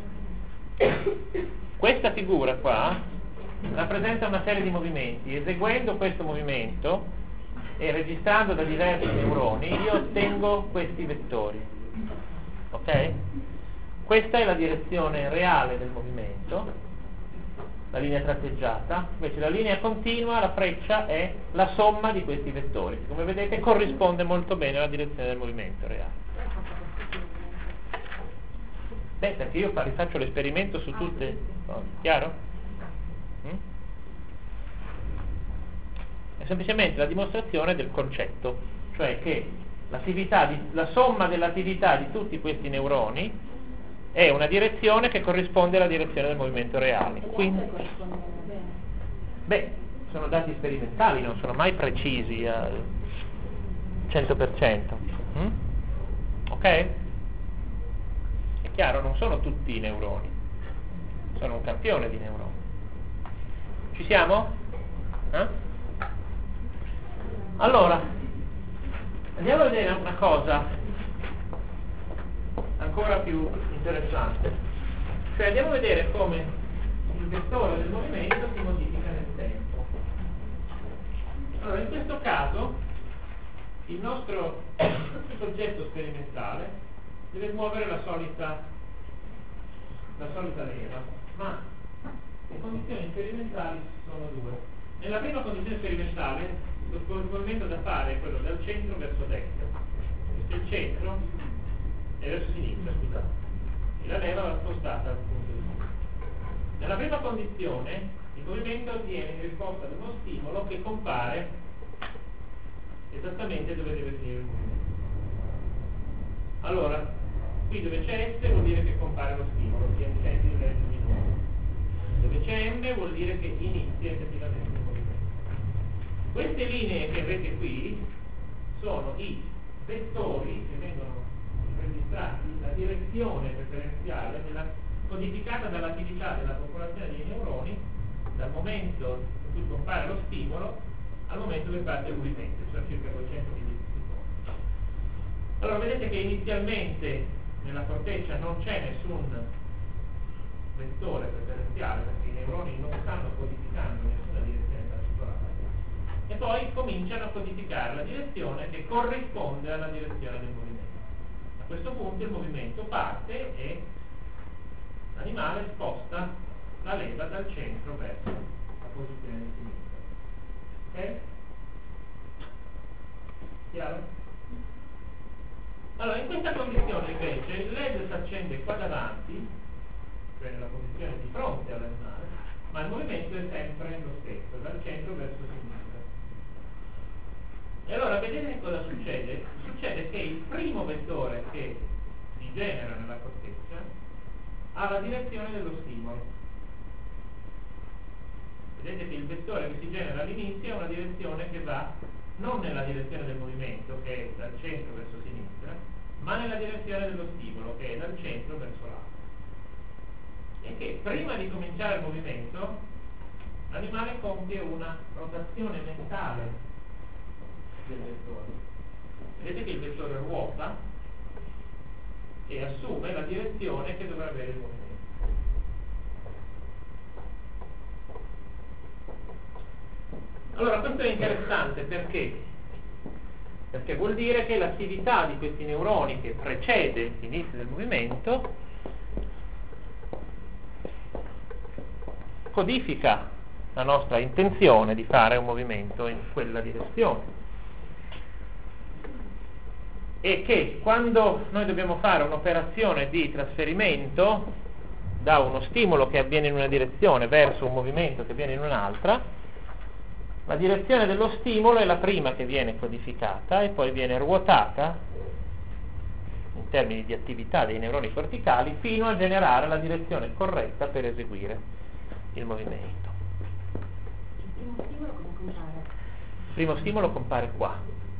questa figura qua rappresenta una serie di movimenti. Eseguendo questo movimento e registrando da diversi neuroni io ottengo questi vettori, ok? Questa è la direzione reale del movimento, la linea tratteggiata. Invece la linea continua, la freccia, è la somma di questi vettori, che come vedete corrisponde molto bene alla direzione del movimento reale. Beh, perché io fa- rifaccio l'esperimento su tutte le cose, chiaro? Mm? È semplicemente la dimostrazione del concetto, cioè che l'attività di, la somma dell'attività di tutti questi neuroni è una direzione che corrisponde alla direzione del movimento reale. Quindi, beh, sono dati sperimentali, non sono mai precisi al cento per cento. Mm? Ok? Chiaro, non sono tutti i neuroni, sono un campione di neuroni. Ci siamo? Eh? Allora, andiamo a vedere una cosa ancora più interessante, cioè andiamo a vedere come il vettore del movimento si modifica nel tempo. Allora, in questo caso il nostro soggetto sperimentale deve muovere la solita la solita leva, ma le condizioni sperimentali sono due. Nella prima condizione sperimentale il movimento da fare è quello dal centro verso destra, questo è il centro e verso sinistra, scusate, e la leva va spostata al punto di vista. Nella prima condizione il movimento avviene in risposta ad uno stimolo che compare esattamente dove deve finire il movimento. Allora, qui dove c'è S vuol dire che compare lo stimolo, sia in centimetri di minuto. Dove c'è M vuol dire che inizia effettivamente il movimento. Queste linee che avete qui sono i vettori che vengono registrati, la direzione preferenziale della, codificata dall'attività della popolazione dei neuroni dal momento in cui compare lo stimolo al momento che parte il movimento, cioè circa duecento millisecondi. Allora vedete che inizialmente nella corteccia non c'è nessun vettore preferenziale, perché i neuroni non stanno codificando nessuna direzione particolare, e poi cominciano a codificare la direzione che corrisponde alla direzione del movimento. A questo punto il movimento parte e l'animale sposta la leva dal centro verso la posizione di sinistra. Ok? Chiaro? Allora, in questa condizione invece il L E D si accende qua davanti, cioè nella posizione di fronte all'animale, ma il movimento è sempre lo stesso, dal centro verso sinistra. E allora vedete che cosa succede? Succede che il primo vettore che si genera nella corteccia ha la direzione dello stimolo. Vedete che il vettore che si genera all'inizio è una direzione che va non nella direzione del movimento, che è dal centro verso sinistra, ma nella direzione dello stimolo, che è dal centro verso l'alto. E che prima di cominciare il movimento l'animale compie una rotazione mentale del vettore. Vedete che il vettore ruota e assume la direzione che dovrà avere il movimento. Allora questo è interessante perché? Perché vuol dire che l'attività di questi neuroni che precede l'inizio del movimento codifica la nostra intenzione di fare un movimento in quella direzione, e che quando noi dobbiamo fare un'operazione di trasferimento da uno stimolo che avviene in una direzione verso un movimento che avviene in un'altra, la direzione dello stimolo è la prima che viene codificata e poi viene ruotata in termini di attività dei neuroni corticali fino a generare la direzione corretta per eseguire il movimento. Il primo stimolo come compare? Il primo stimolo compare qua,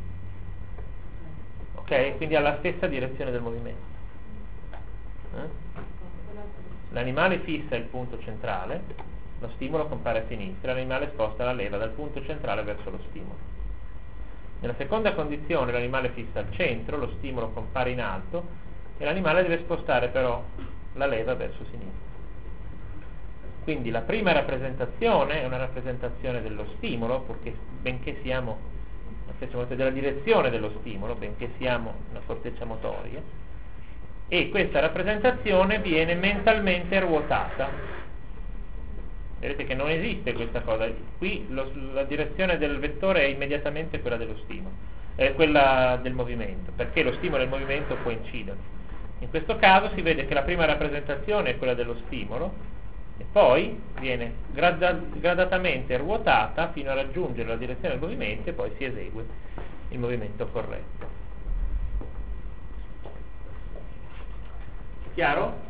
ok? Quindi ha la stessa direzione del movimento. Eh? L'animale fissa il punto centrale, lo stimolo compare a sinistra, l'animale sposta la leva dal punto centrale verso lo stimolo. Nella seconda condizione l'animale fissa al centro, lo stimolo compare in alto e l'animale deve spostare però la leva verso sinistra. Quindi la prima rappresentazione è una rappresentazione dello stimolo, perché benché siamo della direzione dello stimolo, benché siamo una corteccia motoria, e questa rappresentazione viene mentalmente ruotata. Vedete che non esiste questa cosa. Qui lo, la direzione del vettore è immediatamente quella dello stimolo, è quella del movimento, perché lo stimolo e il movimento coincidono. In questo caso si vede che la prima rappresentazione è quella dello stimolo e poi viene grada, gradatamente ruotata fino a raggiungere la direzione del movimento e poi si esegue il movimento corretto. Chiaro?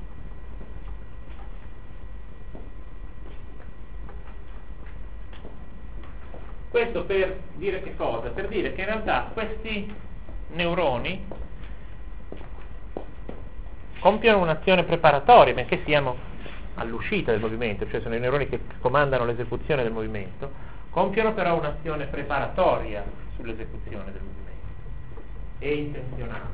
Questo per dire che cosa? Per dire che in realtà questi neuroni compiono un'azione preparatoria, benché siamo all'uscita del movimento, cioè sono i neuroni che comandano l'esecuzione del movimento, compiono però un'azione preparatoria sull'esecuzione del movimento, è intenzionale.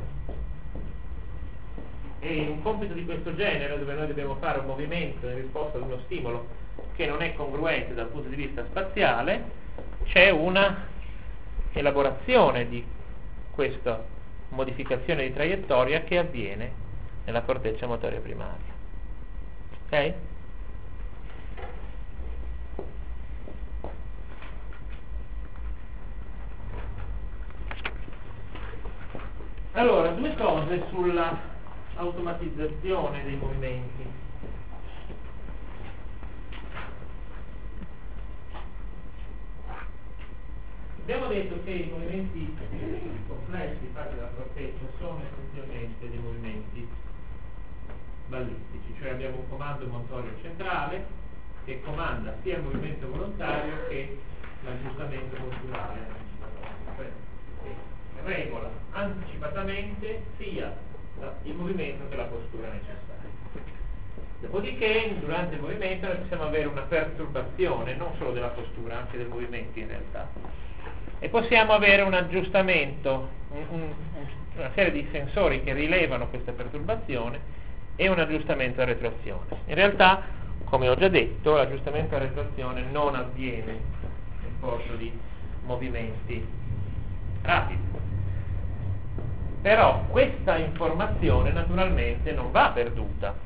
E in un compito di questo genere, dove noi dobbiamo fare un movimento in risposta ad uno stimolo che non è congruente dal punto di vista spaziale, c'è una elaborazione di questa modificazione di traiettoria che avviene nella corteccia motoria primaria. Ok? Allora, due cose sulla automatizzazione dei movimenti. Abbiamo detto che i movimenti complessi fatti dalla corteccia sono essenzialmente dei movimenti ballistici, cioè abbiamo un comando motorio centrale che comanda sia il movimento volontario che l'aggiustamento posturale anticipatorio, cioè che regola anticipatamente sia il movimento che la postura necessaria. Dopodiché durante il movimento noi possiamo avere una perturbazione non solo della postura, anche del movimento in realtà, e possiamo avere un aggiustamento, un, un, una serie di sensori che rilevano questa perturbazione e un aggiustamento a retroazione. In realtà, come ho già detto, l'aggiustamento a retroazione non avviene nel corso di movimenti rapidi. Però questa informazione naturalmente non va perduta.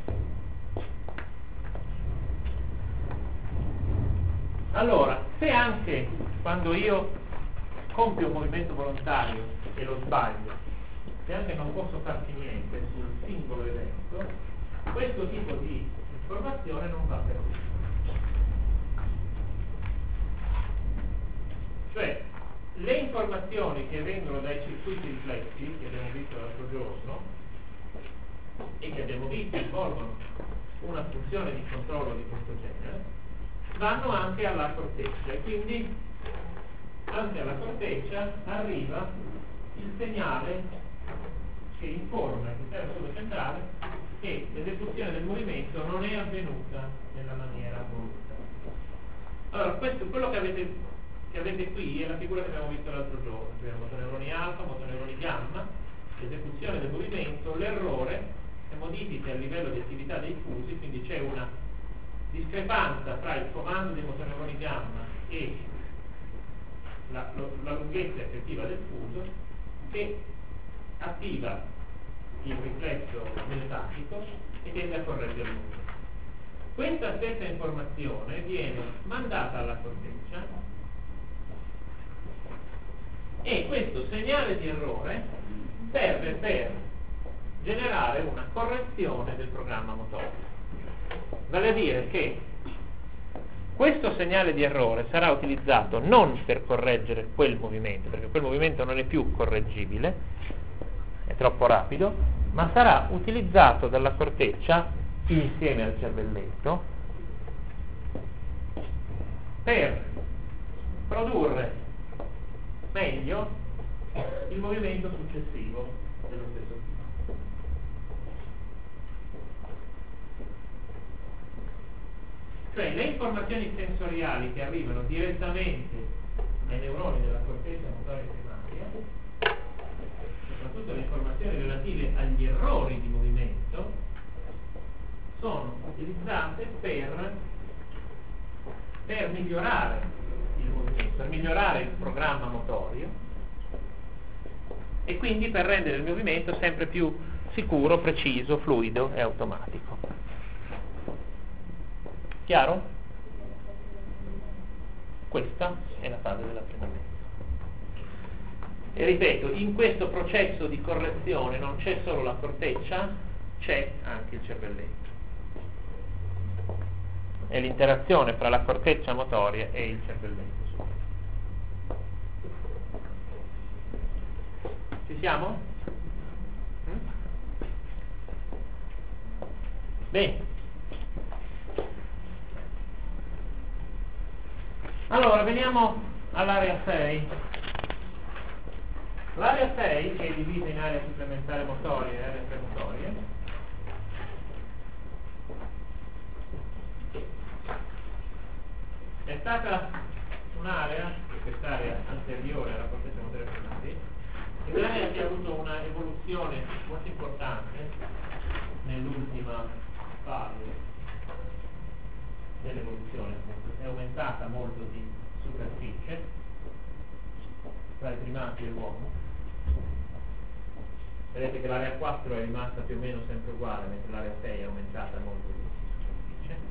Allora, se anche quando io compio un movimento volontario e lo sbaglio, se anche non posso farci niente sul singolo evento, questo tipo di informazione non va perduta. Cioè, le informazioni che vengono dai circuiti riflessi, che abbiamo visto l'altro giorno, e che abbiamo visto involvono una funzione di controllo di questo genere, vanno anche alla corteccia, e quindi anche alla corteccia arriva il segnale che informa il sistema nervoso centrale che l'esecuzione del movimento non è avvenuta nella maniera voluta. Allora, questo, quello che avete, che avete qui è la figura che abbiamo visto l'altro giorno, cioè motoneuroni alfa, motoneuroni gamma, l'esecuzione del movimento, l'errore, le modifiche a livello di attività dei fusi, quindi c'è una discrepanza tra il comando dei motoneuroni gamma e la, lo, la lunghezza effettiva del fuso che attiva il riflesso meltatico e tende a correggere il movimento. Questa stessa informazione viene mandata alla corteccia e questo segnale di errore serve per generare una correzione del programma motore. Vale a dire che questo segnale di errore sarà utilizzato non per correggere quel movimento, perché quel movimento non è più correggibile, è troppo rapido, ma sarà utilizzato dalla corteccia insieme al cervelletto per produrre meglio il movimento successivo dello stesso tipo. Cioè le informazioni sensoriali che arrivano direttamente ai neuroni della corteccia motoria primaria, soprattutto le informazioni relative agli errori di movimento, sono utilizzate per, per migliorare il movimento, per migliorare il programma motorio e quindi per rendere il movimento sempre più sicuro, preciso, fluido e automatico. Chiaro? Questa è la fase dell'apprendimento. E ripeto, in questo processo di correzione non c'è solo la corteccia, c'è anche il cervelletto. È l'interazione fra la corteccia motoria e il cervelletto. Ci siamo? Mm? Bene. Allora, veniamo all'area sei. L'area sei, che è divisa in area supplementare motoria e area premotoria, è stata un'area, quest'area anteriore alla corteccia motoria primaria, è un'area che ha avuto una evoluzione molto importante nell'ultima fase dell'evoluzione, è aumentata molto di superficie tra i primati e l'uomo. Vedete che l'area quattro è rimasta più o meno sempre uguale, mentre l'area sei è aumentata molto di superficie.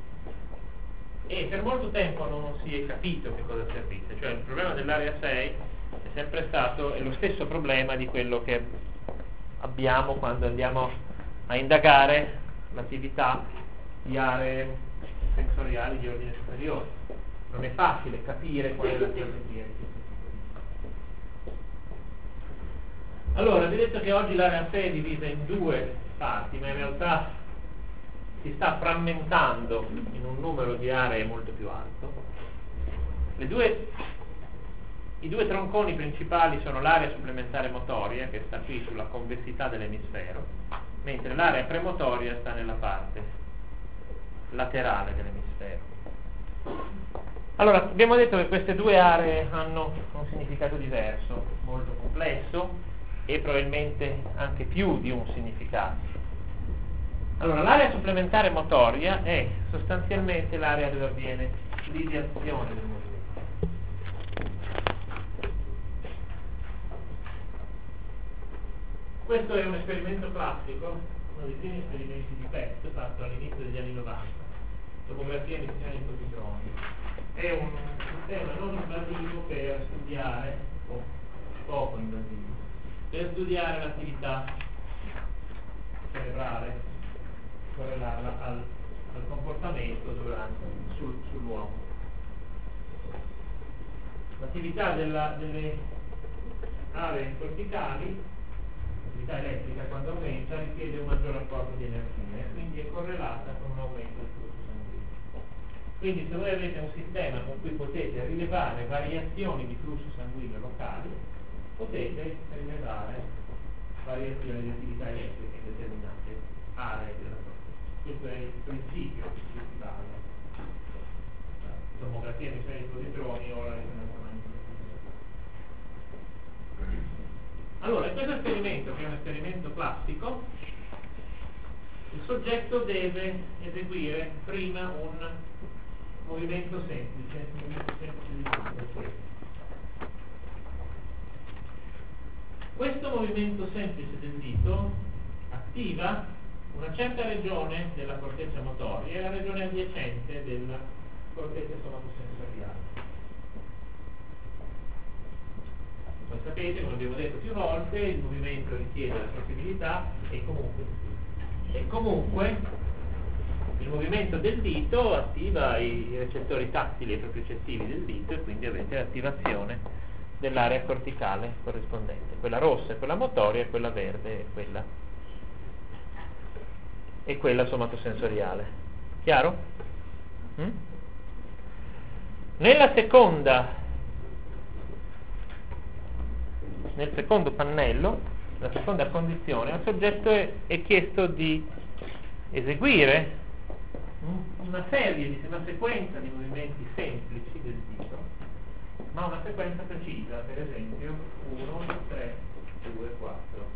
E per molto tempo non si è capito che cosa servisse, cioè il problema dell'area sei è sempre stato è lo stesso problema di quello che abbiamo quando andiamo a indagare l'attività di aree sensoriali di ordine superiore. Non è facile capire qual è la strategia di questo tipo di. Allora, vi ho detto che oggi l'area sei è divisa in due parti, ma in realtà si sta frammentando in un numero di aree molto più alto. Le due, i due tronconi principali sono l'area supplementare motoria, che sta qui sulla convessità dell'emisfero, mentre l'area premotoria sta nella parte laterale dell'emisfero. Allora, abbiamo detto che queste due aree hanno un significato diverso, molto complesso e probabilmente anche più di un significato. Allora, l'area supplementare motoria è sostanzialmente l'area dove avviene l'ideazione del movimento. Questo è un esperimento classico, uno dei primi esperimenti di P E T fatto all'inizio degli anni novanta, tomografia emissione di positroni. È un sistema non invasivo per studiare, o poco invasivo, per studiare l'attività cerebrale, correlarla al, al comportamento durante, sul, sull'uomo. L'attività della, delle aree corticali, l'attività elettrica quando aumenta richiede un maggior apporto di energia e quindi è correlata con un aumento del flusso sanguigno. Quindi se voi avete un sistema con cui potete rilevare variazioni di flusso sanguigno locali, potete rilevare variazioni di attività elettrica in determinate aree della corteccia. Questo è il principio principale. La tomografia emissione di positroni o la risonanza magnetica. Allora, in questo esperimento, che è un esperimento classico, il soggetto deve eseguire prima un movimento semplice, un movimento semplice di dito. Questo movimento semplice del dito attiva una certa regione della corteccia motoria, la regione adiacente della corteccia somatosensoriale. Voi sapete, come abbiamo detto più volte, il movimento richiede la sensibilità e comunque, e comunque il movimento del dito attiva i, i recettori tattili e propriocettivi del dito e quindi avete l'attivazione dell'area corticale corrispondente. Quella rossa è quella motoria e quella verde è quella, è quella somatosensoriale. Chiaro? Mm? Nella seconda Nel secondo pannello, la seconda condizione, al soggetto è, è chiesto di eseguire una serie di una sequenza di movimenti semplici del dito, ma una sequenza precisa, per esempio uno, tre, due, quattro,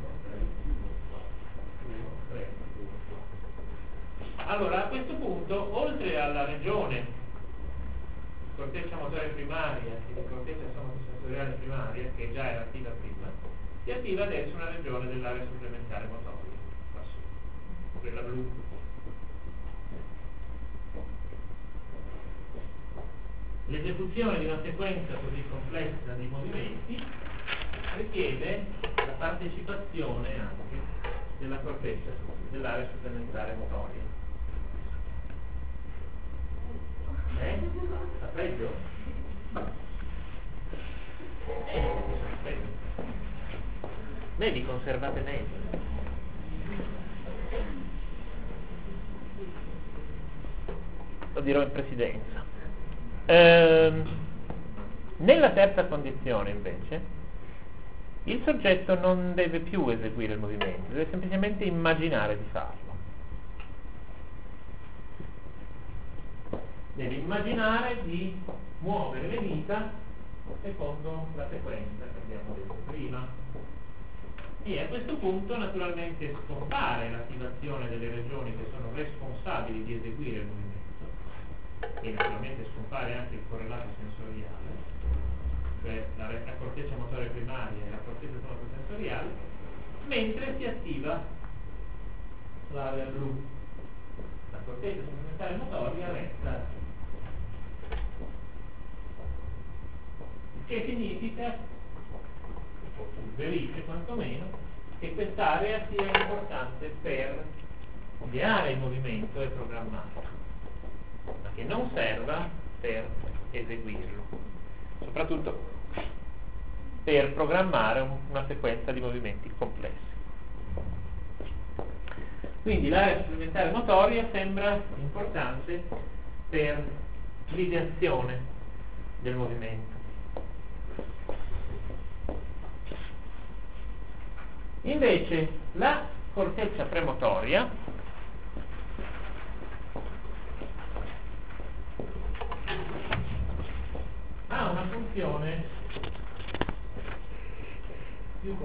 uno, tre, due, quattro. Allora, a questo punto, oltre alla regione corteccia motoria primaria e di corteccia somatosensoriale primaria, che già era attiva prima, si attiva adesso una regione dell'area supplementare motoria, lassù, quella blu. L'esecuzione di una sequenza così complessa di movimenti richiede la partecipazione anche della corteccia dell'area supplementare motoria. Eh? Sta peggio? Vedi, conservate meglio. Lo dirò in presidenza. Ehm, nella terza condizione, invece, il soggetto non deve più eseguire il movimento, deve semplicemente immaginare di farlo. Deve immaginare di muovere le dita secondo la sequenza che abbiamo detto prima. E a questo punto naturalmente scompare l'attivazione delle regioni che sono responsabili di eseguire il movimento e naturalmente scompare anche il correlato sensoriale, cioè la, la corteccia motoria primaria e la corteccia somatosensoriale, mentre si attiva l'area blu. La corteccia supplementare motoria resta, che significa, o suggerisce quantomeno, che quest'area sia importante per ideare il movimento e programmarlo, ma che non serva per eseguirlo, soprattutto per programmare un, una sequenza di movimenti complessi. Quindi l'area supplementare motoria sembra importante per l'ideazione del movimento. Invece la corteccia premotoria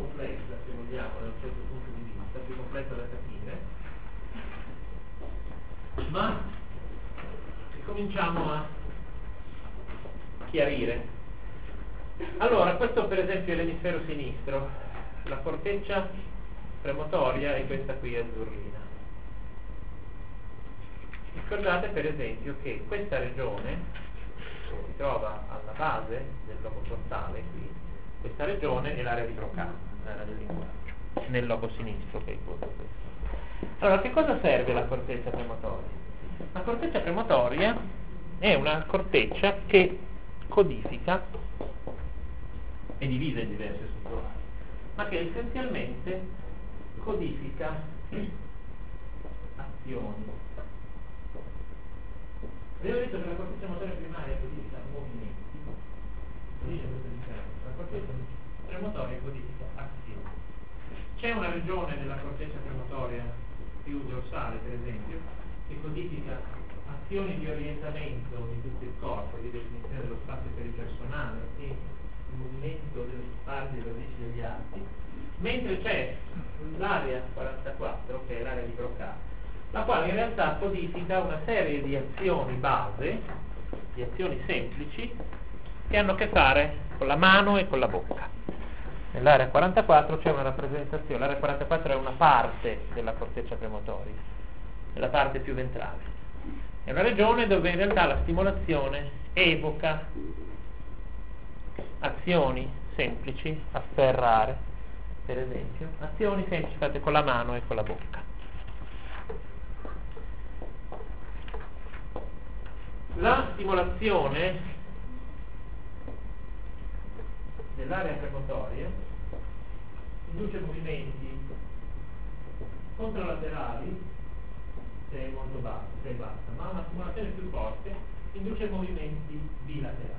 complessa, se vogliamo, da un certo punto di vista, più complessa da capire, ma cominciamo a chiarire. Allora, questo per esempio è l'emisfero sinistro, la corteccia premotoria è questa qui azzurrina. Ricordate per esempio che questa regione si trova alla base del lobo frontale qui, questa regione è l'area di Broca, l'area del linguaggio, nel lobo sinistro che è questo. Allora, che cosa serve la corteccia premotoria? La corteccia premotoria è una corteccia che codifica, è divisa in diverse strutturali, ma che essenzialmente codifica azioni. Abbiamo detto che la corteccia motoria primaria codifica movimenti, dice questa differenza, la corteccia premotoria codifica azioni. C'è una regione della corteccia premotoria più dorsale, per esempio, che codifica azioni di orientamento di tutto il corpo, di definizione dello spazio peripersonale e il movimento delle parti delle radici degli arti, mentre c'è l'area quarantaquattro, che è l'area di Broca, la quale in realtà codifica una serie di azioni base, di azioni semplici, che hanno a che fare con la mano e con la bocca. Nell'area quarantaquattro c'è una rappresentazione, l'area quarantaquattro è una parte della corteccia premotoria, è la parte più ventrale. È una regione dove in realtà la stimolazione evoca azioni semplici, afferrare, per esempio, azioni semplici fatte con la mano e con la bocca. La stimolazione dell'area premotoria induce movimenti controlaterali, se è molto bassa, se è bassa, ma una stimolazione più forte induce movimenti bilaterali.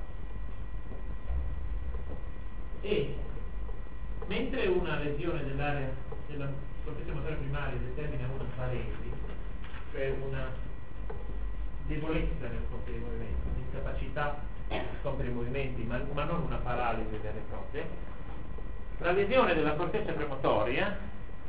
E mentre una lesione dell'area della corteccia motoria primaria determina una paresi, cioè una debolezza nel compiere i movimenti, un'incapacità di compiere i movimenti, ma, ma non una paralisi vera e propria, la lesione della corteccia premotoria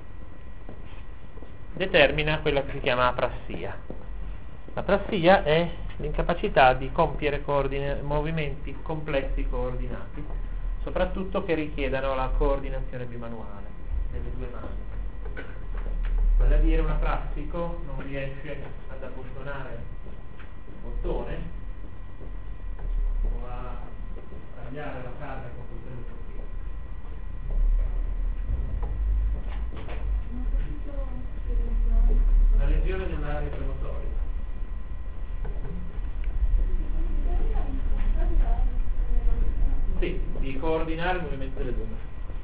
determina quella che si chiama aprassia. L'aprassia è l'incapacità di compiere coordina- movimenti complessi coordinati, soprattutto che richiedano la coordinazione bimanuale delle due mani. Vale a dire, un aprassico non riesce ad abbottonare un bottone o a tagliare la carne con coltello forchino. La lesione dell'area premotoria. Sì, di coordinare il movimento delle due mani.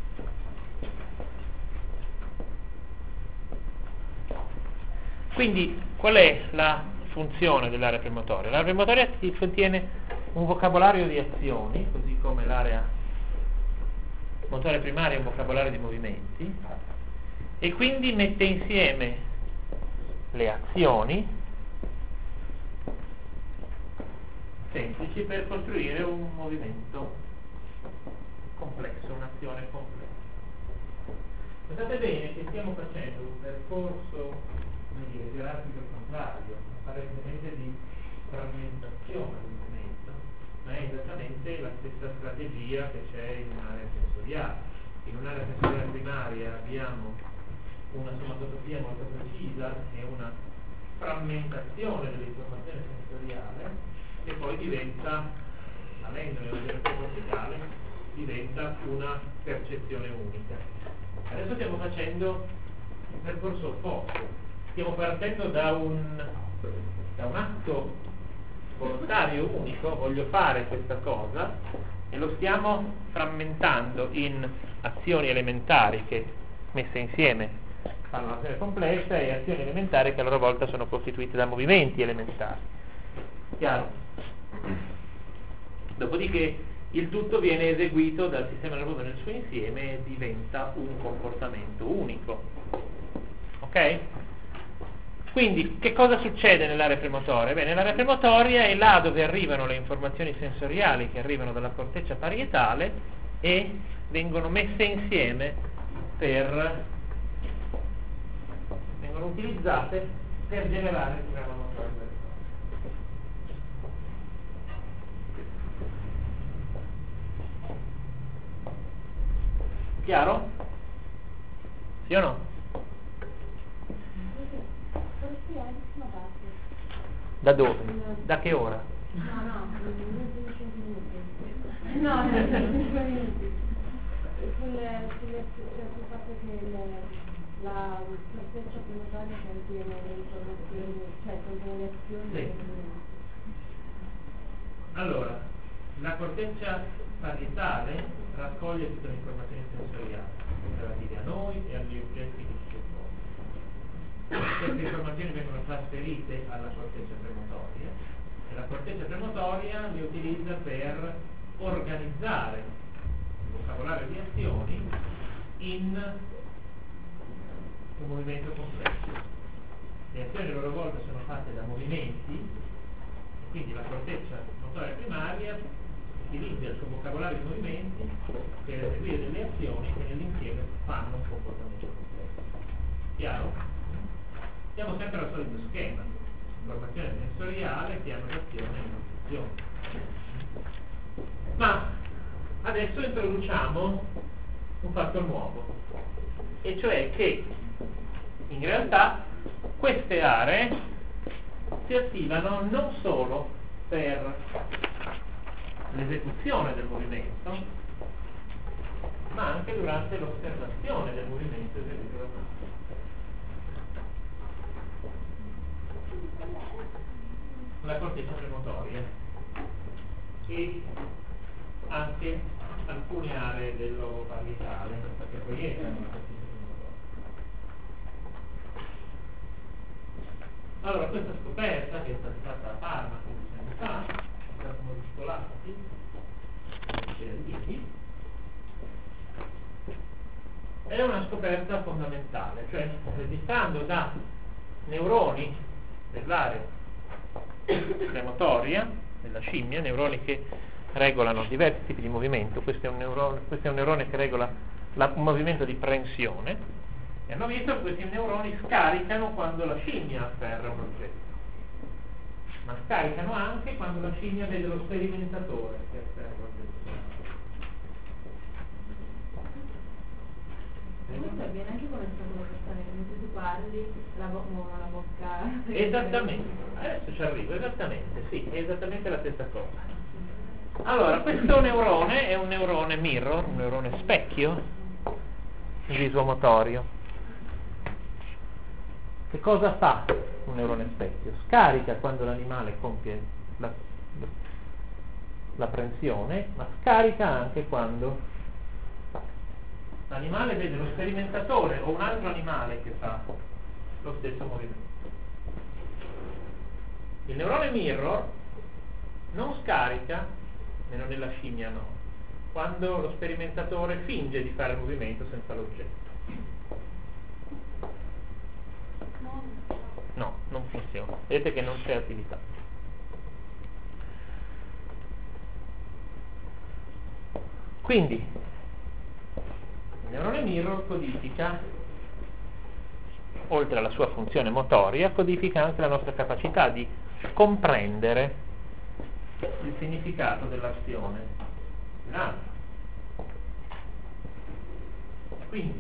Quindi qual è la funzione dell'area premotoria? L'area premotoria contiene un vocabolario di azioni, così come l'area motoria primaria è un vocabolario di movimenti, e quindi mette insieme le azioni semplici per costruire un movimento complesso, un'azione complessa. Notate bene che stiamo facendo un percorso, come dire, gerarchico al contrario, apparentemente di frammentazione del movimento, ma è esattamente la stessa strategia che c'è in un'area sensoriale. In un'area sensoriale primaria abbiamo una somatoscopia molto precisa e una frammentazione dell'informazione sensoriale che poi diventa, avendo una gerarchia corticale, diventa una percezione unica. Adesso stiamo facendo un percorso opposto, stiamo partendo da un, da un atto volontario unico, voglio fare questa cosa, e lo stiamo frammentando in azioni elementari che messe insieme fanno un'azione complessa e azioni elementari che a loro volta sono costituite da movimenti elementari. Chiaro? Dopodiché il tutto viene eseguito dal sistema nervoso nel suo insieme e diventa un comportamento unico. Ok? Quindi che cosa succede nell'area premotoria? Bene, l'area premotoria è là dove arrivano le informazioni sensoriali che arrivano dalla corteccia parietale e vengono messe insieme per vengono utilizzate per generare il programma motore vero e proprio. Chiaro? Sì o no? Da dove? Da che ora? No, no, no, cinque minuti. Sul, sul, sul fatto che il, la corteccia premotoria contiene le informazioni, cioè contiene le azioni. Sì. Allora, la corteccia parietale raccoglie tutte le informazioni sensoriali relative a noi e agli oggetti che ci circondano. Queste informazioni vengono trasferite alla corteccia premotoria e la corteccia premotoria le utilizza per organizzare il vocabolario di azioni in un movimento complesso. Le azioni a loro volta sono fatte da movimenti e quindi la corteccia motoria primaria utilizza il suo vocabolario di movimenti per eseguire delle azioni che nell'insieme fanno un comportamento complesso. Chiaro? Siamo sempre al solito schema: informazione sensoriale, piano d'azione e istruzione. Ma adesso introduciamo un fatto nuovo, e cioè che in realtà queste aree si attivano non solo per l'esecuzione del movimento, ma anche durante l'osservazione del movimento eseguito da noi. La corteccia premotoria e anche alcune aree del lobo parietale che proiettano la corteccia premotoria. Allora, questa scoperta, che è stata fatta a Parma quindici anni fa, è stata modicolata è una scoperta fondamentale, cioè registrando da neuroni dell'area premotoria della scimmia, neuroni che regolano diversi tipi di movimento. Questo è un neurone, questo è un neurone che regola la, un movimento di prensione, e hanno visto che questi neuroni scaricano quando la scimmia afferra un oggetto, ma scaricano anche quando la scimmia vede lo sperimentatore che afferra l'oggetto. Questo avviene anche con le persone, mentre tu parli, la bo- muovono la bocca. Esattamente, adesso ci arrivo, esattamente, sì, è esattamente la stessa cosa. Allora, questo neurone è un neurone mirror, un neurone specchio visuomotorio. Che cosa fa un neurone specchio? Scarica quando l'animale compie la, la prensione, ma scarica anche quando l'animale vede lo sperimentatore o un altro animale che fa lo stesso movimento. Il neurone mirror non scarica, meno nella scimmia no, quando lo sperimentatore finge di fare il movimento senza l'oggetto. No, non funziona. Vedete che non c'è attività. Quindi il neurone mirror codifica, oltre alla sua funzione motoria, codifica anche la nostra capacità di comprendere il significato dell'azione dell'altro. Quindi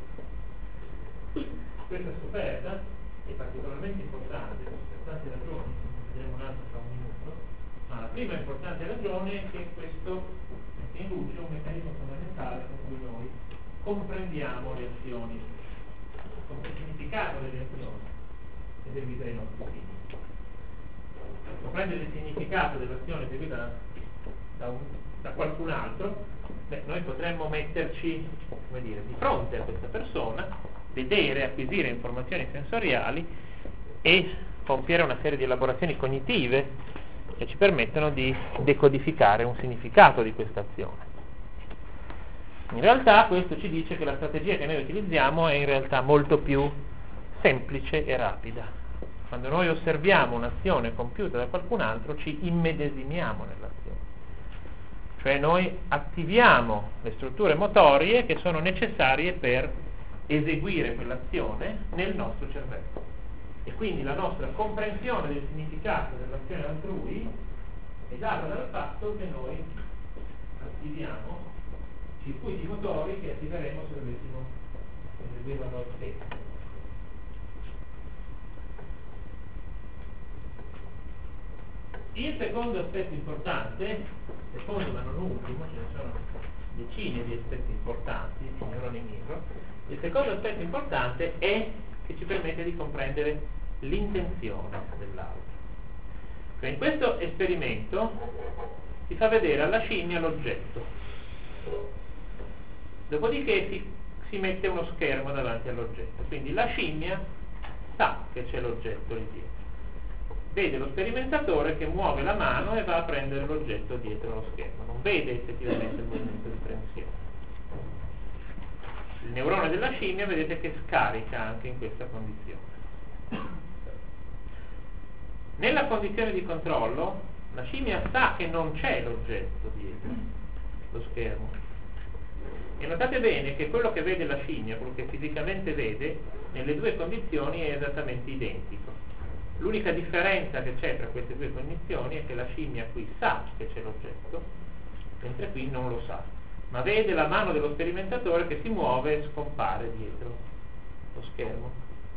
questa scoperta è particolarmente importante per tante ragioni, ne vedremo un'altra tra un minuto, ma la prima importante ragione è che questo mette in luce un meccanismo fondamentale con cui noi comprendiamo le azioni, il significato delle azioni eseguite dai nostri figli. Comprendere il significato dell'azione eseguita da, un, da qualcun altro, beh, noi potremmo metterci, come dire, di fronte a questa persona, vedere, acquisire informazioni sensoriali e compiere una serie di elaborazioni cognitive che ci permettono di decodificare un significato di questa azione. In realtà questo ci dice che la strategia che noi utilizziamo è in realtà molto più semplice e rapida. Quando noi osserviamo un'azione compiuta da qualcun altro ci immedesimiamo nell'azione, cioè noi attiviamo le strutture motorie che sono necessarie per eseguire quell'azione nel nostro cervello. E quindi la nostra comprensione del significato dell'azione altrui è data dal fatto che noi attiviamo circuiti motori che attiveremo se dovessimo eseguirlo noi stessi. Il secondo aspetto importante, secondo ma non ultimo, ce ne sono decine di aspetti importanti di neuroni mirror, il secondo aspetto importante è che ci permette di comprendere l'intenzione dell'altro. Cioè, in questo esperimento si fa vedere alla scimmia l'oggetto, dopodiché si, si mette uno schermo davanti all'oggetto, quindi la scimmia sa che c'è l'oggetto lì dietro. Vede lo sperimentatore che muove la mano e va a prendere l'oggetto dietro lo schermo, non vede effettivamente il movimento di prensione. Il neurone della scimmia vedete che scarica anche in questa condizione. Nella condizione di controllo la scimmia sa che non c'è l'oggetto dietro lo schermo. E notate bene che quello che vede la scimmia, quello che fisicamente vede, nelle due condizioni è esattamente identico. L'unica differenza che c'è tra queste due condizioni è che la scimmia qui sa che c'è l'oggetto, mentre qui non lo sa, ma vede la mano dello sperimentatore che si muove e scompare dietro lo schermo.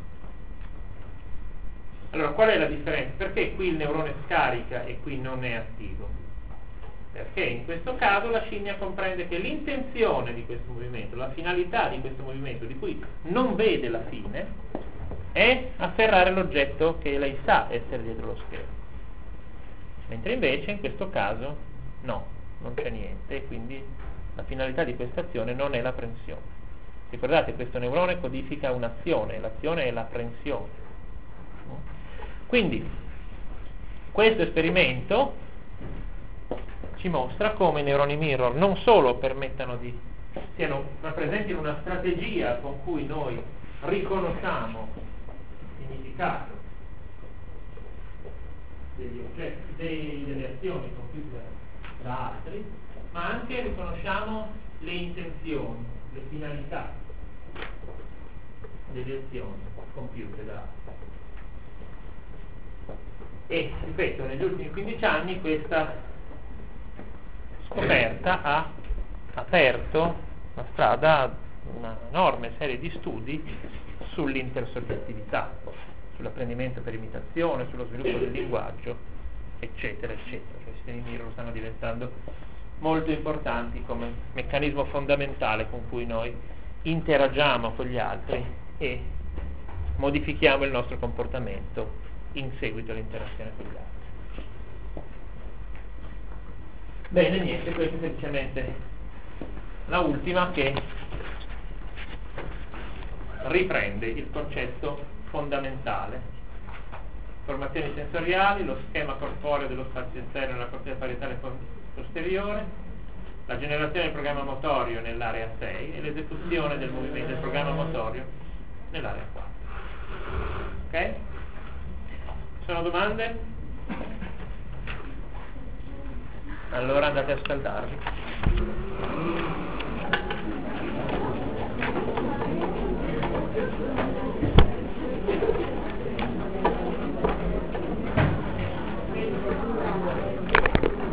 Allora, qual è la differenza? Perché qui il neurone scarica e qui non è attivo? Perché in questo caso la scimmia comprende che l'intenzione di questo movimento, la finalità di questo movimento, di cui non vede la fine, è afferrare l'oggetto che lei sa essere dietro lo schermo, mentre invece in questo caso no, non c'è niente, e quindi la finalità di questa azione non è la prensione. Ricordate, questo neurone codifica un'azione, l'azione è la prensione. Quindi questo esperimento ci mostra come i neuroni mirror non solo permettano di siano rappresentino una strategia con cui noi riconosciamo significato degli oggetti, dei, delle azioni compiute da altri, ma anche riconosciamo le intenzioni, le finalità delle azioni compiute da altri. E, ripeto, negli ultimi quindici anni questa scoperta ha aperto la strada a una enorme serie di studi sull'intersoggettività, sull'apprendimento per imitazione, sullo sviluppo del linguaggio, eccetera, eccetera. Cioè, i sistemi mirror stanno diventando molto importanti come meccanismo fondamentale con cui noi interagiamo con gli altri e modifichiamo il nostro comportamento in seguito all'interazione con gli altri. Bene, niente, questa è semplicemente la ultima che riprende il concetto fondamentale: formazioni sensoriali, lo schema corporeo dello spazio esterno nella corteccia parietale posteriore, la generazione del programma motorio nell'area sei e l'esecuzione del movimento del programma motorio nell'area quattro. Ok? Ci sono domande? Allora andate a scaldarvi.